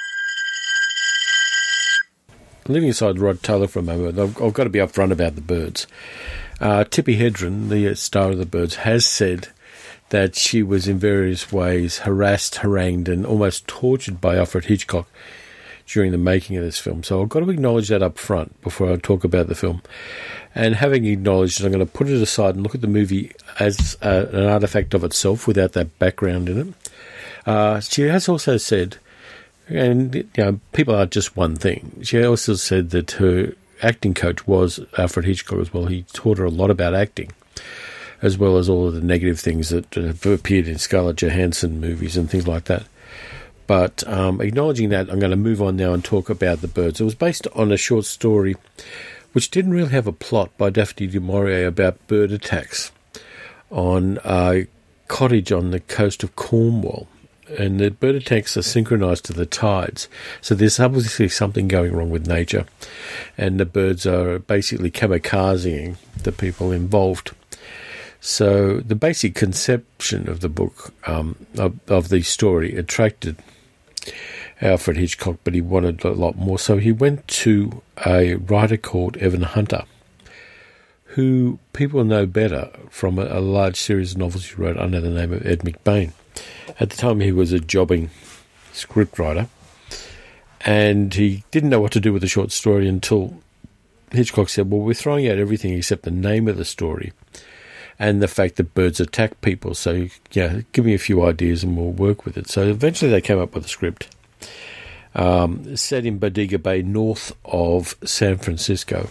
Leaving aside Rod Taylor for a moment, I've, I've got to be upfront about the Birds. Uh, Tippi Hedren, the star of the Birds, has said that she was in various ways harassed, harangued, and almost tortured by Alfred Hitchcock during the making of this film. So I've got to acknowledge that up front before I talk about the film. And having acknowledged it, I'm going to put it aside and look at the movie as uh, an artifact of itself without that background in it. Uh, she has also said, and you know, people are just one thing. She also said that her acting coach was Alfred Hitchcock as well. He taught her a lot about acting, as well as all of the negative things that have appeared in Scarlett Johansson movies and things like that. But um, acknowledging that, I'm going to move on now and talk about The Birds. It was based on a short story which didn't really have a plot by Daphne du Maurier about bird attacks on a cottage on the coast of Cornwall. And the bird attacks are synchronised to the tides. So there's obviously something going wrong with nature. And the birds are basically kamikazing the people involved. So the basic conception of the book, um, of, of the story, attracted Alfred Hitchcock, but he wanted a lot more. So he went to a writer called Evan Hunter, who people know better from a, a large series of novels he wrote under the name of Ed McBain. At the time, he was a jobbing scriptwriter, and he didn't know what to do with the short story until Hitchcock said, well, we're throwing out everything except the name of the story and the fact that birds attack people. So, yeah, give me a few ideas and we'll work with it. So eventually they came up with a script um, set in Bodega Bay, north of San Francisco.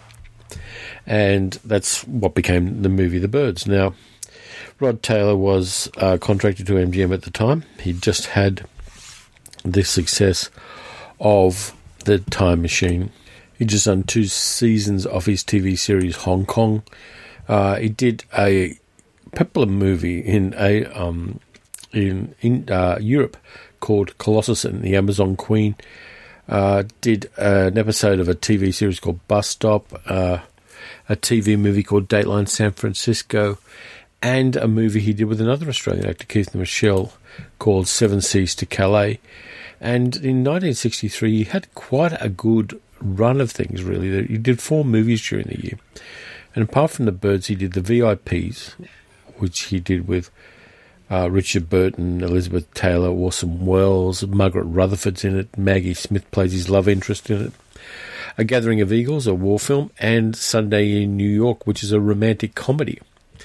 And that's what became the movie The Birds. Now, Rod Taylor was uh, contracted to M G M at the time. He'd just had the success of The Time Machine. He'd just done two seasons of his T V series Hong Kong. Uh, he did a peplum movie in a um, in in uh, Europe called Colossus and the Amazon Queen. Uh, did an episode of a T V series called Bus Stop. Uh, a T V movie called Dateline San Francisco. And a movie he did with another Australian actor, Keith Michelle, called Seven Seas to Calais. And in nineteen sixty-three, he had quite a good run of things, really. He did four movies during the year. And apart from The Birds, he did The V I Ps, which he did with uh, Richard Burton, Elizabeth Taylor, Orson Welles, Margaret Rutherford's in it, Maggie Smith plays his love interest in it. A Gathering of Eagles, a war film, and Sunday in New York, which is a romantic comedy.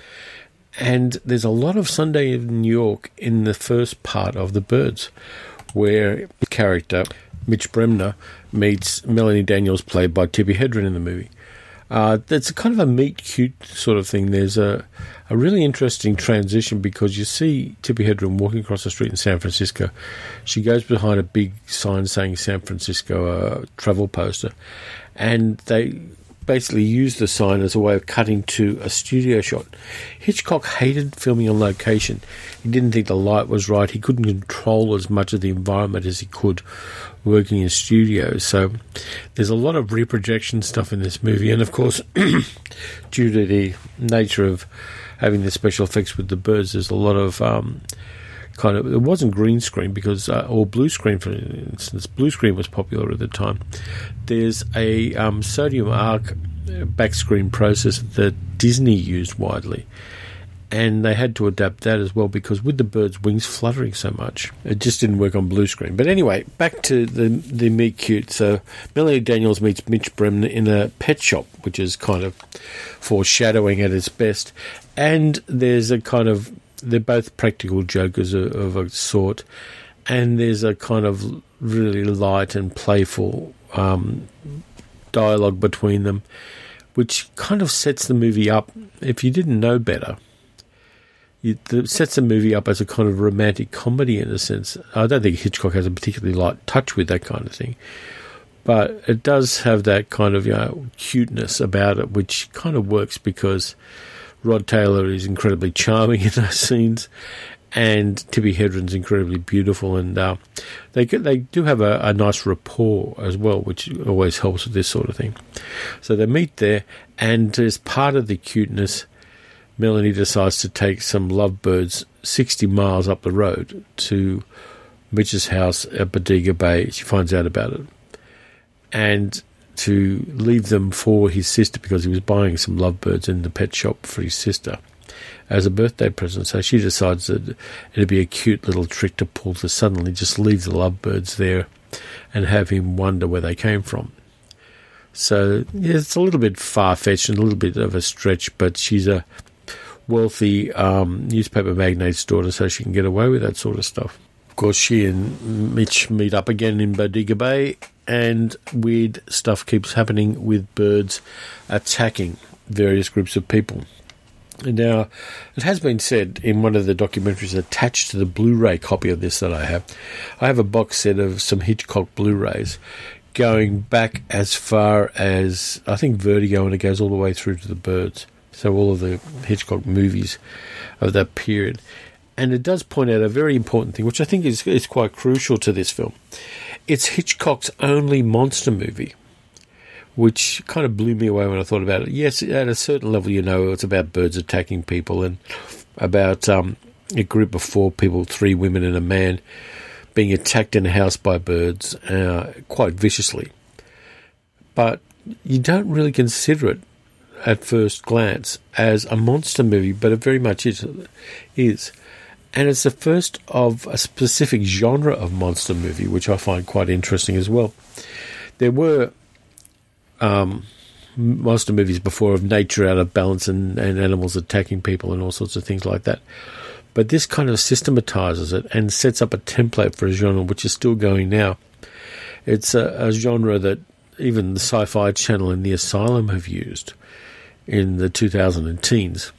And there's a lot of Sunday in New York in the first part of The Birds, where the character, Mitch Bremner, meets Melanie Daniels, played by Tippi Hedren in the movie. Uh, it's a kind of a meet-cute sort of thing. There's a, a really interesting transition because you see Tippi Hedren walking across the street in San Francisco. She goes behind a big sign saying San Francisco, a travel poster, and they basically used the sign as a way of cutting to a studio shot. Hitchcock hated filming on location. He didn't think the light was right. He couldn't control as much of the environment as he could working in studios. So there's a lot of reprojection stuff in this movie. And, of course, due to the nature of having the special effects with the birds, there's a lot of um, kind of... It wasn't green screen because... Uh, or blue screen, for instance. Blue screen was popular at the time. There's a um, sodium arc back screen process that Disney used widely. And they had to adapt that as well because with the bird's wings fluttering so much, it just didn't work on blue screen. But anyway, back to the the meet cute. So Melanie Daniels meets Mitch Bremner in a pet shop, which is kind of foreshadowing at its best. And there's a kind of... They're both practical jokers of, of a sort. And there's a kind of really light and playful um, dialogue between them, which kind of sets the movie up. If you didn't know better, it sets the movie up as a kind of romantic comedy in a sense. I don't think Hitchcock has a particularly light touch with that kind of thing, but it does have that kind of, you know, cuteness about it, which kind of works because Rod Taylor is incredibly charming in those scenes, and Tippi Hedren's incredibly beautiful, and uh, they they do have a, a nice rapport as well, which always helps with this sort of thing. So they meet there, and as part of the cuteness, Melanie decides to take some lovebirds sixty miles up the road to Mitch's house at Bodega Bay. She finds out about it, and to leave them for his sister, because he was buying some lovebirds in the pet shop for his sister as a birthday present. So she decides that it'd be a cute little trick to pull to suddenly just leave the lovebirds there and have him wonder where they came from. So yeah, it's a little bit far-fetched and a little bit of a stretch, but she's a wealthy um, newspaper magnate's daughter, so she can get away with that sort of stuff. Of course, she and Mitch meet up again in Bodega Bay, and weird stuff keeps happening with birds attacking various groups of people. Now, it has been said in one of the documentaries attached to the Blu-ray copy of this that I have, I have a box set of some Hitchcock Blu-rays going back as far as, I think, Vertigo, and it goes all the way through to the birds. So all of the Hitchcock movies of that period. And it does point out a very important thing, which I think is, is quite crucial to this film. It's Hitchcock's only monster movie, which kind of blew me away when I thought about it. Yes, at a certain level, you know, it's about birds attacking people and about um, a group of four people, three women and a man, being attacked in a house by birds uh, quite viciously. But you don't really consider it at first glance as a monster movie, but it very much is. is. And it's the first of a specific genre of monster movie, which I find quite interesting as well. There were um, monster movies before of nature out of balance and, and animals attacking people and all sorts of things like that. But this kind of systematizes it and sets up a template for a genre which is still going now. It's a, a genre that even the Sci-Fi Channel and The Asylum have used in the two thousand teens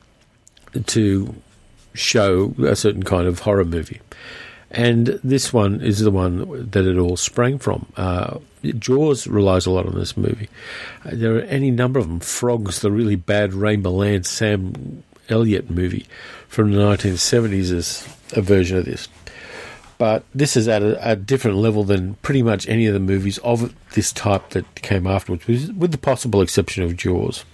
to show a certain kind of horror movie. And this one is the one that it all sprang from. Uh, Jaws relies a lot on this movie. Uh, there are any number of them. Frogs, the really bad Ray Milland, Sam Elliott movie from the nineteen seventies, is a version of this. But this is at a, a different level than pretty much any of the movies of this type that came afterwards, with the possible exception of Jaws.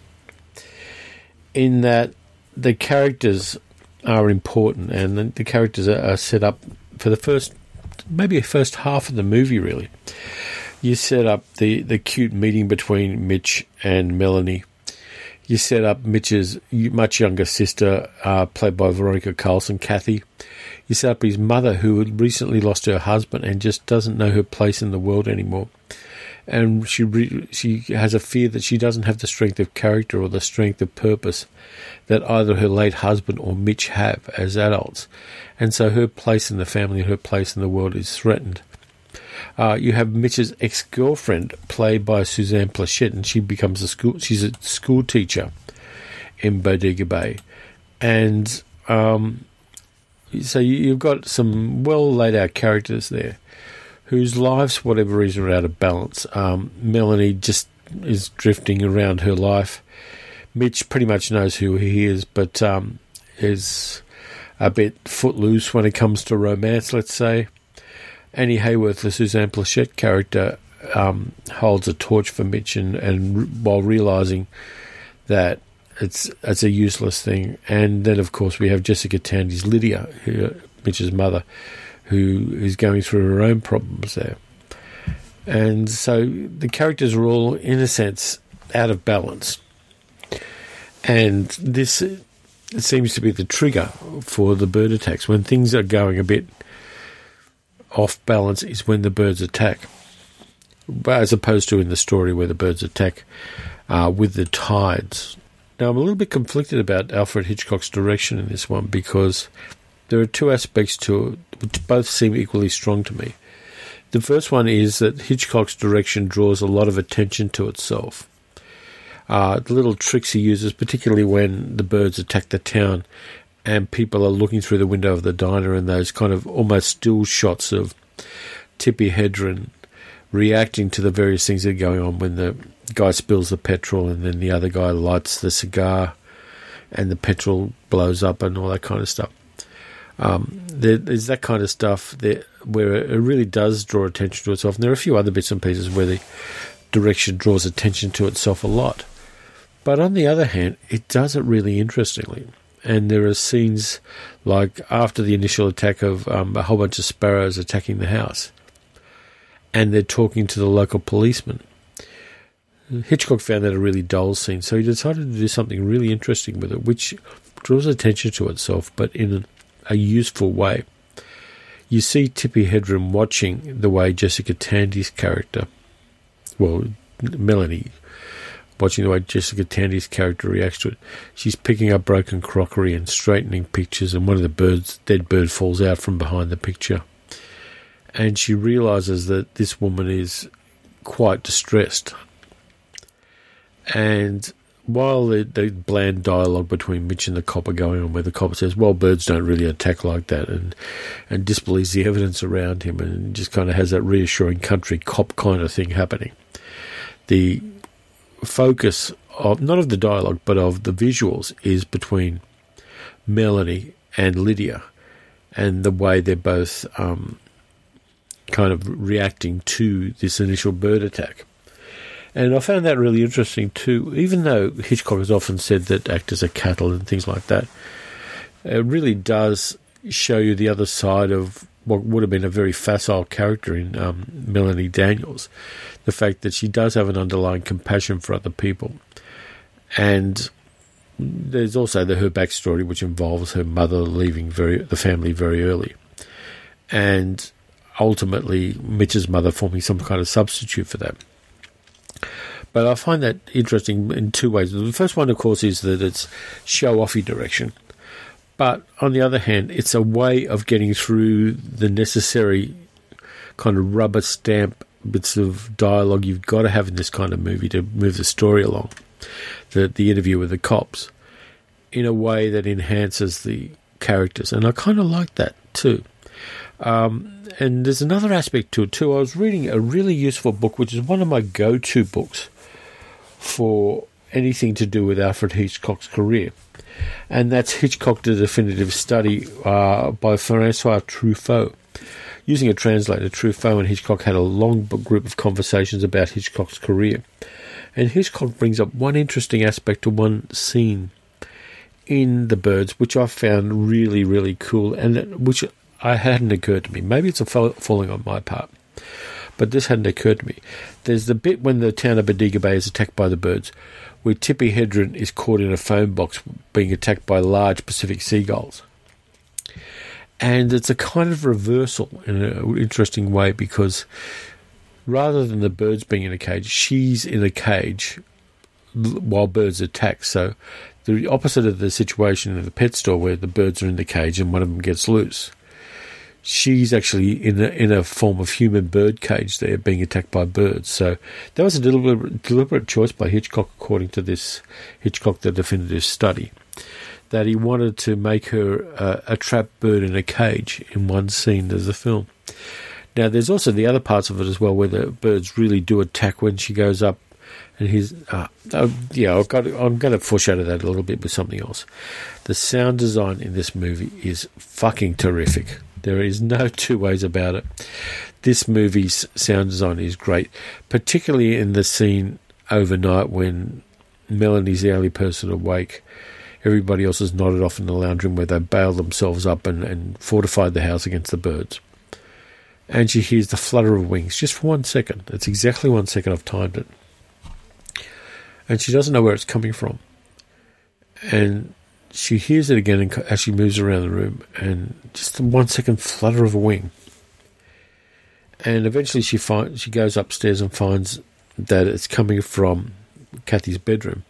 In that the characters are important, and the, the characters are, are set up for the first, maybe the first half of the movie, really. You set up the, the cute meeting between Mitch and Melanie. You set up Mitch's much younger sister, uh, played by Veronica Carlson, Kathy. You set up his mother, who had recently lost her husband and just doesn't know her place in the world anymore. And she re- she has a fear that she doesn't have the strength of character or the strength of purpose that either her late husband or Mitch have as adults. And so her place in the family, her place in the world is threatened. Uh, you have Mitch's ex-girlfriend, played by Suzanne Pleshette, and she becomes a school. She's a school teacher in Bodega Bay. And um, so you've got some well laid out characters there, whose lives, for whatever reason, are out of balance. Um, Melanie just is drifting around her life. Mitch pretty much knows who he is, but um, is a bit footloose when it comes to romance, let's say. Annie Hayworth, the Suzanne Pleshette character, um, holds a torch for Mitch, and, and while realising that it's it's a useless thing. And then, of course, we have Jessica Tandy's Lydia, who, Mitch's mother, who is going through her own problems there. And so the characters are all, in a sense, out of balance. And this it seems to be the trigger for the bird attacks. When things are going a bit off balance is when the birds attack, as opposed to in the story where the birds attack uh, with the tides. Now, I'm a little bit conflicted about Alfred Hitchcock's direction in this one, because there are two aspects to it which both seem equally strong to me. The first one is that Hitchcock's direction draws a lot of attention to itself. Uh, the little tricks he uses, particularly when the birds attack the town and people are looking through the window of the diner, and those kind of almost still shots of Tippi Hedren reacting to the various things that are going on when the guy spills the petrol and then the other guy lights the cigar and the petrol blows up and all that kind of stuff. Um, there, there's that kind of stuff there where it really does draw attention to itself. And there are a few other bits and pieces where the direction draws attention to itself a lot. But on the other hand, it does it really interestingly. And there are scenes like after the initial attack of um, a whole bunch of sparrows attacking the house, and they're talking to the local policeman. Hitchcock found that a really dull scene, so he decided to do something really interesting with it, which draws attention to itself, but in a, a useful way. You see Tippi Hedren watching the way Jessica Tandy's character, well, Melanie, watching the way Jessica Tandy's character reacts to it. She's picking up broken crockery and straightening pictures, and one of the birds, dead bird, falls out from behind the picture. And she realises that this woman is quite distressed. And while the, the bland dialogue between Mitch and the cop are going on, where the cop says, well, birds don't really attack like that, and, and disbelieves the evidence around him, and just kind of has that reassuring country cop kind of thing happening. The focus of, not of the dialogue, but of the visuals, is between Melanie and Lydia, and the way they're both um, kind of reacting to this initial bird attack. And I found that really interesting too, even though Hitchcock has often said that actors are cattle and things like that. It really does show you the other side of what would have been a very facile character in um, Melanie Daniels. The fact that she does have an underlying compassion for other people. And there's also the her backstory, which involves her mother leaving very the family very early. And ultimately Mitch's mother forming some kind of substitute for that. But I find that interesting in two ways. The first one, of course, is that it's show-offy direction. But on the other hand, it's a way of getting through the necessary kind of rubber stamp bits of dialogue you've got to have in this kind of movie to move the story along. The, the interview with the cops, in a way that enhances the characters. And I kind of like that too. Um, and there's another aspect to it too. I was reading a really useful book, which is one of my go-to books for anything to do with Alfred Hitchcock's career. And that's Hitchcock, The Definitive Study uh, by Francois Truffaut. Using a translator, Truffaut and Hitchcock had a long group of conversations about Hitchcock's career. And Hitchcock brings up one interesting aspect to one scene in The Birds, which I found really, really cool, and which I hadn't occurred to me. Maybe it's a falling on my part, but this hadn't occurred to me. There's the bit when the town of Bodega Bay is attacked by the birds, where Tippi Hedren is caught in a phone box being attacked by large Pacific seagulls. And it's a kind of reversal in an interesting way, because rather than the birds being in a cage, she's in a cage while birds attack. So the opposite of the situation in the pet store where the birds are in the cage and one of them gets loose. She's actually in a, in a form of human bird cage there, being attacked by birds. So that was a deliberate, deliberate choice by Hitchcock, according to this Hitchcock, The Definitive Study, that he wanted to make her uh, a trapped bird in a cage in one scene of the film. Now, there's also the other parts of it as well, where the birds really do attack when she goes up. And he's, uh, oh, yeah, I've got, I'm going to foreshadow that a little bit with something else. The sound design in this movie is fucking terrific. There is no two ways about it. This movie's sound design is great, particularly in the scene overnight when Melanie's the only person awake. Everybody else is nodded off in the lounge room where they bailed themselves up and, and fortified the house against the birds. And she hears the flutter of wings just for one second. It's exactly one second. I've timed it. And she doesn't know where it's coming from. And she hears it again as she moves around the room, and just the one second flutter of a wing. And eventually she finds, she goes upstairs and finds that it's coming from Kathy's bedroom.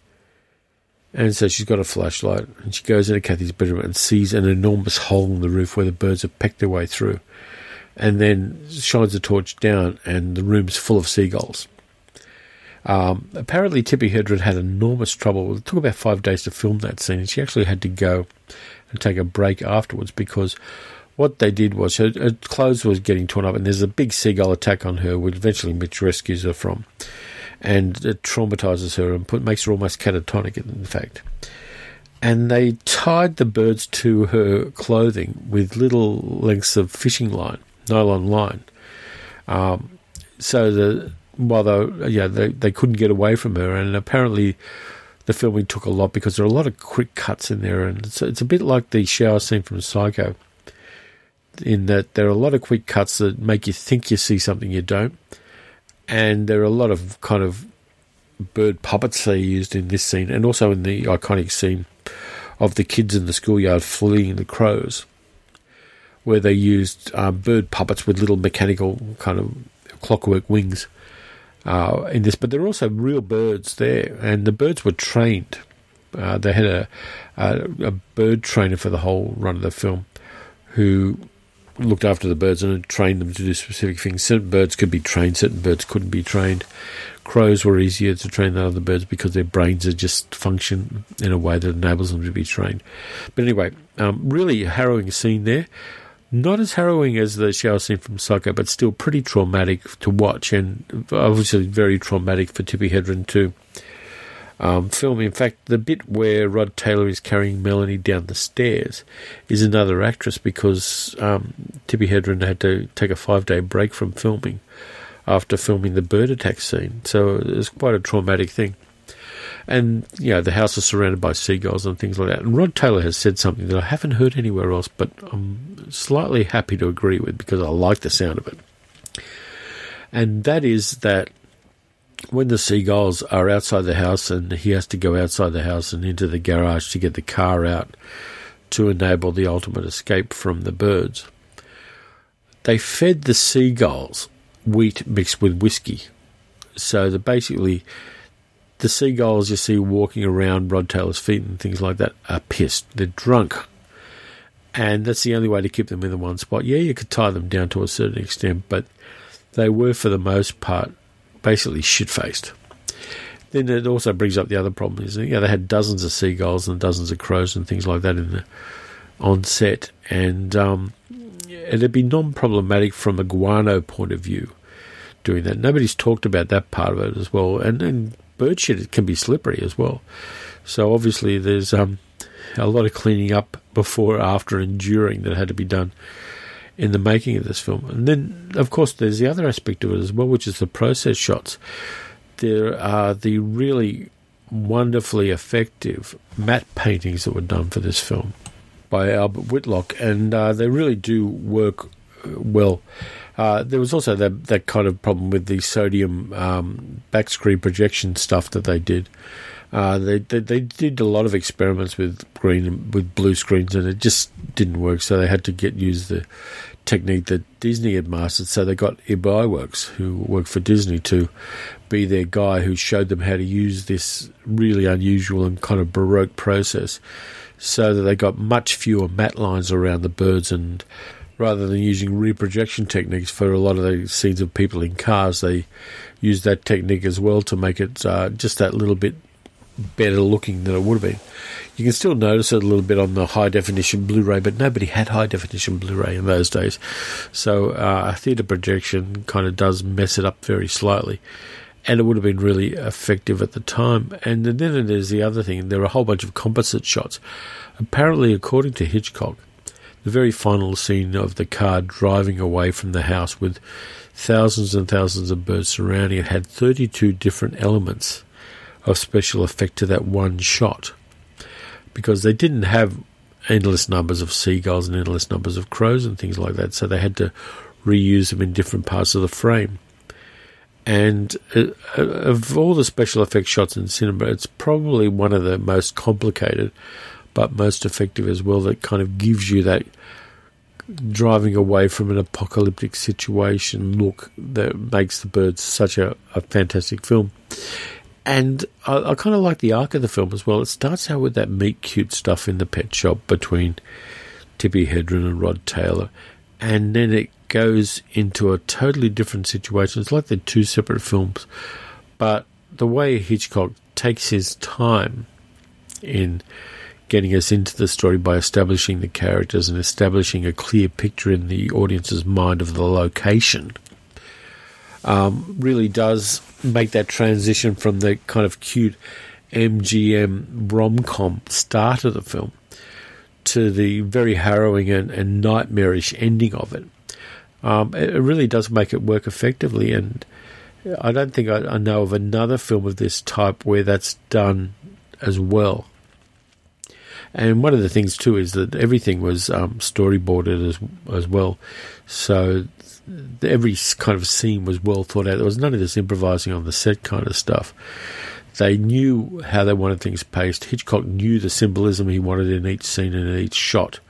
And so she's got a flashlight, and she goes into Kathy's bedroom and sees an enormous hole in the roof where the birds have pecked their way through. And then shines the torch down, and the room's full of seagulls. Um, apparently Tippi Hedren had enormous trouble. It took about five days to film that scene, and she actually had to go and take a break afterwards, because what they did was her, her clothes was getting torn up, and there's a big seagull attack on her, which eventually Mitch rescues her from, and it traumatises her and put, makes her almost catatonic, in fact. and they tied the birds to her clothing with little lengths of fishing line, nylon line. Um, so the while they, yeah, they they couldn't get away from her, and apparently the filming took a lot because there are a lot of quick cuts in there, and it's, it's a bit like the shower scene from Psycho, in that there are a lot of quick cuts that make you think you see something you don't, and there are a lot of kind of bird puppets they used in this scene, and also in the iconic scene of the kids in the schoolyard fleeing the crows, where they used um, bird puppets with little mechanical kind of clockwork wings uh, in this. But there are also real birds there, and the birds were trained. Uh, they had a, a, a bird trainer for the whole run of the film who looked after the birds and had trained them to do specific things. Certain birds could be trained, certain birds couldn't be trained. Crows were easier to train than other birds because their brains are just function in a way that enables them to be trained. But anyway, um, really harrowing scene there. Not as harrowing as the shower scene from Psycho, but still pretty traumatic to watch, and obviously very traumatic for Tippi Hedren to um, film. In fact, the bit where Rod Taylor is carrying Melanie down the stairs is another actress, because um, Tippi Hedren had to take a five-day break from filming after filming the bird attack scene. So it was quite a traumatic thing. And, you know, the house is surrounded by seagulls and things like that. And Rod Taylor has said something that I haven't heard anywhere else, but I'm slightly happy to agree with because I like the sound of it. And that is that when the seagulls are outside the house and he has to go outside the house and into the garage to get the car out to enable the ultimate escape from the birds, they fed the seagulls wheat mixed with whiskey. So that basically the seagulls you see walking around Rod Taylor's feet and things like that are pissed. They're drunk. And that's the only way to keep them in the one spot. Yeah, you could tie them down to a certain extent, but they were, for the most part, basically shit-faced. Then it also brings up the other problem is, yeah, they had dozens of seagulls and dozens of crows and things like that in the, on set. And um, it'd be non-problematic from a guano point of view doing that. Nobody's talked about that part of it as well. And then bird shit can be slippery as well. So obviously there's um, a lot of cleaning up before, after, and during that had to be done in the making of this film. And then, of course, there's the other aspect of it as well, which is the process shots. There are the really wonderfully effective matte paintings that were done for this film by Albert Whitlock, and uh, they really do work well. Uh, there was also that that kind of problem with the sodium um, backscreen projection stuff that they did. Uh, they, they they did a lot of experiments with green and with blue screens, and it just didn't work. So they had to get use the technique that Disney had mastered. So they got Ib Iwerks, who worked for Disney, to be their guy who showed them how to use this really unusual and kind of baroque process, so that they got much fewer matte lines around the birds. And rather than using reprojection techniques for a lot of the scenes of people in cars, they used that technique as well to make it uh, just that little bit better looking than it would have been. You can still notice it a little bit on the high definition Blu-ray, but nobody had high definition Blu-ray in those days. So uh, a theatre projection kind of does mess it up very slightly. And it would have been really effective at the time. And then there's the other thing. There are a whole bunch of composite shots. Apparently, according to Hitchcock, the very final scene of the car driving away from the house with thousands and thousands of birds surrounding it had thirty-two different elements of special effect to that one shot, because they didn't have endless numbers of seagulls and endless numbers of crows and things like that, so they had to reuse them in different parts of the frame. And uh, of all the special effects shots in cinema, it's probably one of the most complicated but most effective as well, that kind of gives you that driving away from an apocalyptic situation look that makes The Birds such a, a fantastic film. And I, I kind of like the arc of the film as well. It starts out with that meet-cute stuff in the pet shop between Tippi Hedren and Rod Taylor, and then it goes into a totally different situation. It's like they're two separate films, but the way Hitchcock takes his time in getting us into the story by establishing the characters and establishing a clear picture in the audience's mind of the location um, really does make that transition from the kind of cute M G M rom-com start of the film to the very harrowing and, and nightmarish ending of it. Um, it really does make it work effectively, and I don't think I, I know of another film of this type where that's done as well. And one of the things too is that everything was um, storyboarded as as well, so every kind of scene was well thought out. There was none of this improvising on the set kind of stuff. They knew how they wanted things paced. Hitchcock knew the symbolism he wanted in each scene and in each shot,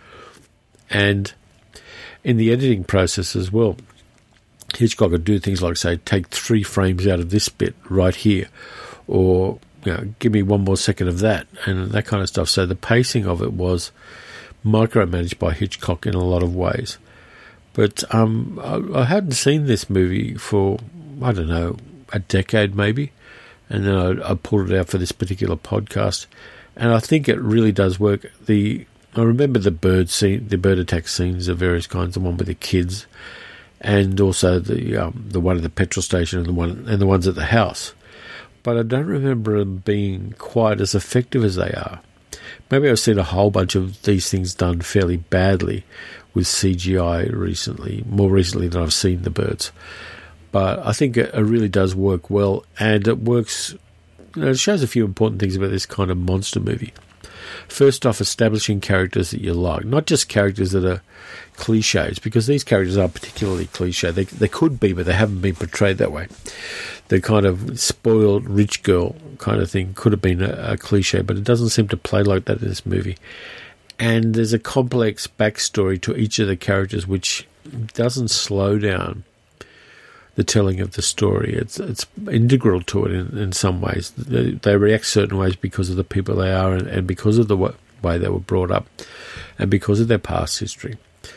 and in the editing process as well, Hitchcock would do things like, say, take three frames out of this bit right here, or you know, give me one more second of that, and that kind of stuff. So the pacing of it was micromanaged by Hitchcock in a lot of ways. But um, I, I hadn't seen this movie for, I don't know, a decade maybe, and then I, I pulled it out for this particular podcast, and I think it really does work. The I remember the bird scene, the bird attack scenes of various kinds, the one with the kids, and also the um, the one at the petrol station and the one and the ones at the house. But I don't remember them being quite as effective as they are. Maybe I've seen a whole bunch of these things done fairly badly with C G I recently, more recently than I've seen the birds. But I think it really does work well, and it works. You know, it shows a few important things about this kind of monster movie. First off, establishing characters that you like, not just characters that are cliches, because these characters are particularly cliche. They they could be, but they haven't been portrayed that way. The kind of spoiled rich girl kind of thing could have been a, a cliche, but it doesn't seem to play like that in this movie. And there's a complex backstory to each of the characters, which doesn't slow down the telling of the story. It's it's integral to it in, in some ways. They, they react certain ways because of the people they are, and, and because of the w- way they were brought up, and because of their past history.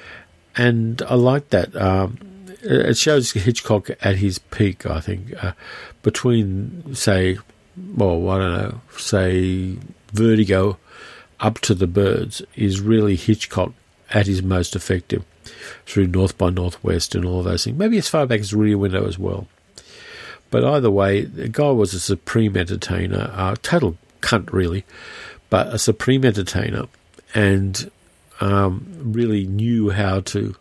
And I like that. Um, it shows Hitchcock at his peak, I think, uh, between, say, well, I don't know, say Vertigo up to The Birds is really Hitchcock at his most effective, through North by Northwest and all of those things. Maybe as far back as Rear Window as well. But either way, the guy was a supreme entertainer, a total cunt really, but a supreme entertainer, and um, really knew how to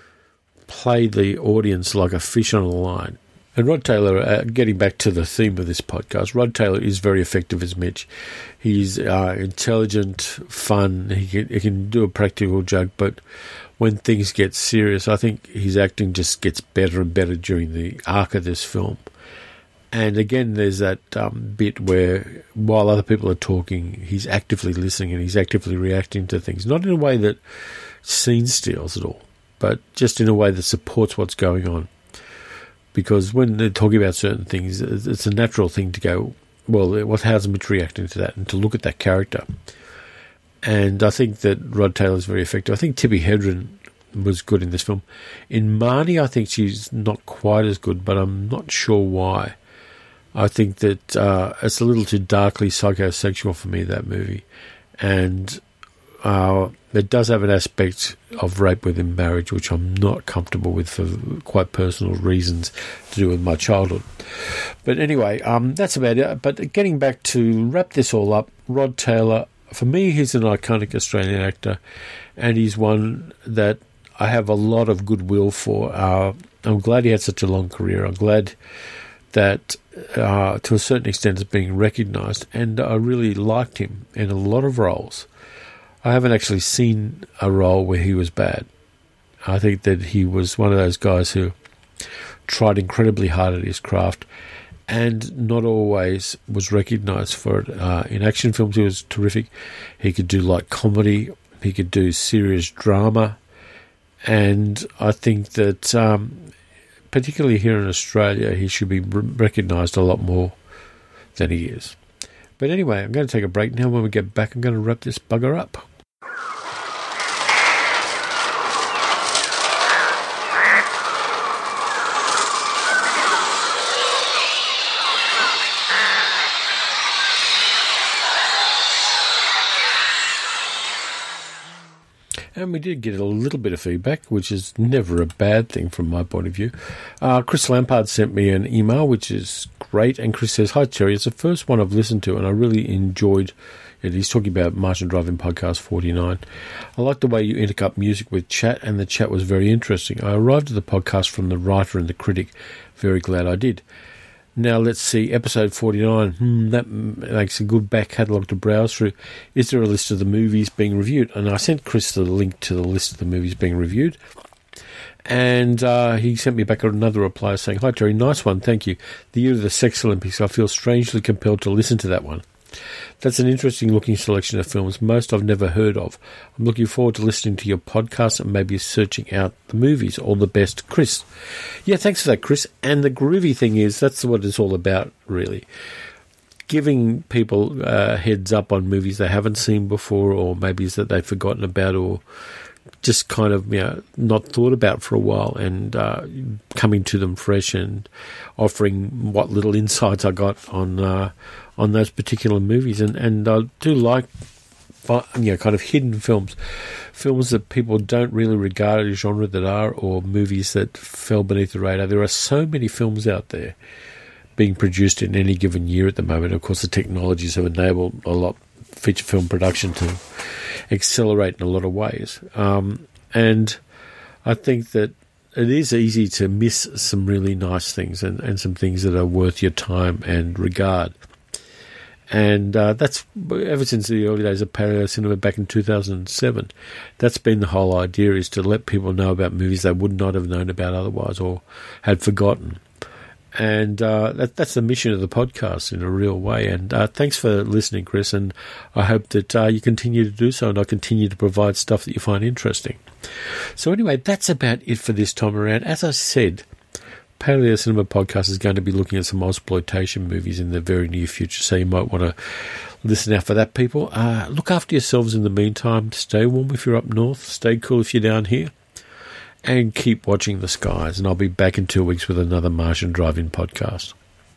play the audience like a fish on a line. And Rod Taylor, uh, getting back to the theme of this podcast, Rod Taylor is very effective as Mitch. He's uh, intelligent, fun, he can, he can do a practical joke, but when things get serious, I think his acting just gets better and better during the arc of this film. And again, there's that um, bit where while other people are talking, he's actively listening and he's actively reacting to things. Not in a way that scene steals at all, but just in a way that supports what's going on. Because when they're talking about certain things, it's a natural thing to go, well, what, how's Mitch reacting to that? And to look at that character. And I think that Rod Taylor's very effective. I think Tippi Hedren was good in this film. In Marnie, I think she's not quite as good, but I'm not sure why. I think that uh, it's a little too darkly psychosexual for me, that movie. And uh, it does have an aspect of rape within marriage, which I'm not comfortable with for quite personal reasons to do with my childhood. But anyway, um, that's about it. But getting back to wrap this all up, Rod Taylor, for me, he's an iconic Australian actor, and he's one that I have a lot of goodwill for. Uh, I'm glad he had such a long career. I'm glad that, uh, to a certain extent, is being recognised, and I really liked him in a lot of roles. I haven't actually seen a role where he was bad. I think that he was one of those guys who tried incredibly hard at his craft, and not always was recognised for it. Uh, in action films, he was terrific. He could do light comedy. He could do serious drama. And I think that, um, particularly here in Australia, he should be recognised a lot more than he is. But anyway, I'm going to take a break now. When we get back, I'm going to wrap this bugger up. And we did get a little bit of feedback, which is never a bad thing from my point of view. Uh, Chris Lampard sent me an email, which is great. And Chris says, hi, Terry. It's the first one I've listened to, and I really enjoyed it. He's talking about Martian Drive-In Podcast forty-nine. I like the way you intercut music with chat, and the chat was very interesting. I arrived at the podcast from the writer and the critic. Very glad I did. Now, let's see, episode forty-nine. Hmm, that makes a good back catalogue to browse through. Is there a list of the movies being reviewed? And I sent Chris the link to the list of the movies being reviewed. And uh, he sent me back another reply saying, hi, Terry, nice one, thank you. The year of the Sex Olympics, I feel strangely compelled to listen to that one. That's an interesting looking selection of films, most I've never heard of. I'm looking forward to listening to your podcast and maybe searching out the movies. All the best, Chris. Yeah, thanks for that, Chris. And the groovy thing is, that's what it's all about, really. Giving people uh, heads up on movies they haven't seen before, or maybe that they've forgotten about, or just kind of, you know, not thought about for a while, and uh, coming to them fresh and offering what little insights I got on uh, on those particular movies. And, and I do like, you know, kind of hidden films, films that people don't really regard as genre that are, or movies that fell beneath the radar. There are so many films out there being produced in any given year at the moment. Of course, the technologies have enabled a lot feature film production to accelerate in a lot of ways. Um, and I think that it is easy to miss some really nice things, and, and some things that are worth your time and regard. And uh, that's, ever since the early days of Paleo Cinema back in two thousand seven, that's been the whole idea, is to let people know about movies they would not have known about otherwise, or had forgotten. And uh, that, that's the mission of the podcast in a real way. And uh, thanks for listening, Chris, and I hope that uh, you continue to do so, and I continue to provide stuff that you find interesting. So anyway, that's about it for this time around. As I said, Paleo Cinema Podcast is going to be looking at some exploitation movies in the very near future, so you might want to listen out for that, people. Uh, look after yourselves in the meantime. Stay warm if you're up north. Stay cool if you're down here. And keep watching the skies, and I'll be back in two weeks with another Martian Drive-In podcast.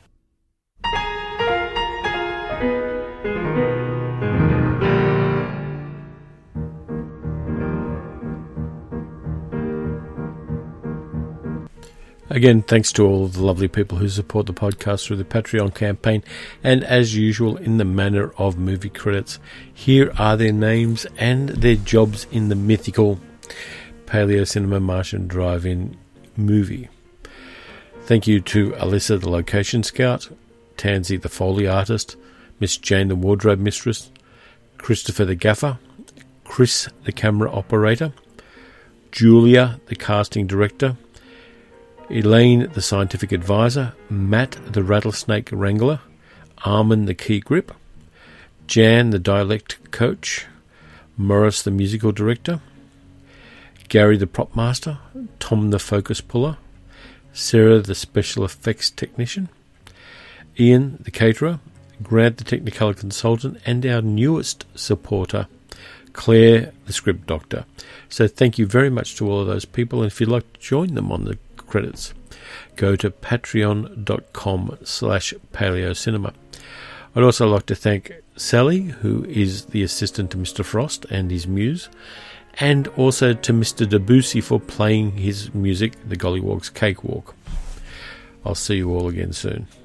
Again, thanks to all of the lovely people who support the podcast through the Patreon campaign. And as usual, in the manner of movie credits, here are their names and their jobs in the mythical Paleo Cinema Martian Drive-In movie. Thank you to Alyssa, the location scout, Tansy, the Foley artist, Miss Jane, the wardrobe mistress, Christopher, the gaffer, Chris, the camera operator, Julia, the casting director, Elaine, the scientific advisor, Matt, the rattlesnake wrangler, Armin, the key grip, Jan, the dialect coach, Morris, the musical director, Gary, the prop master, Tom, the focus puller, Sarah, the special effects technician, Ian, the caterer, Grant, the technicolor consultant, and our newest supporter, Claire, the script doctor. So thank you very much to all of those people, and if you'd like to join them on the credits, go to patreon.com slash paleocinema. I'd also like to thank Sally, who is the assistant to Mister Frost and his muse, and also to Mister Debussy for playing his music, the Gollywogs Cakewalk. I'll see you all again soon.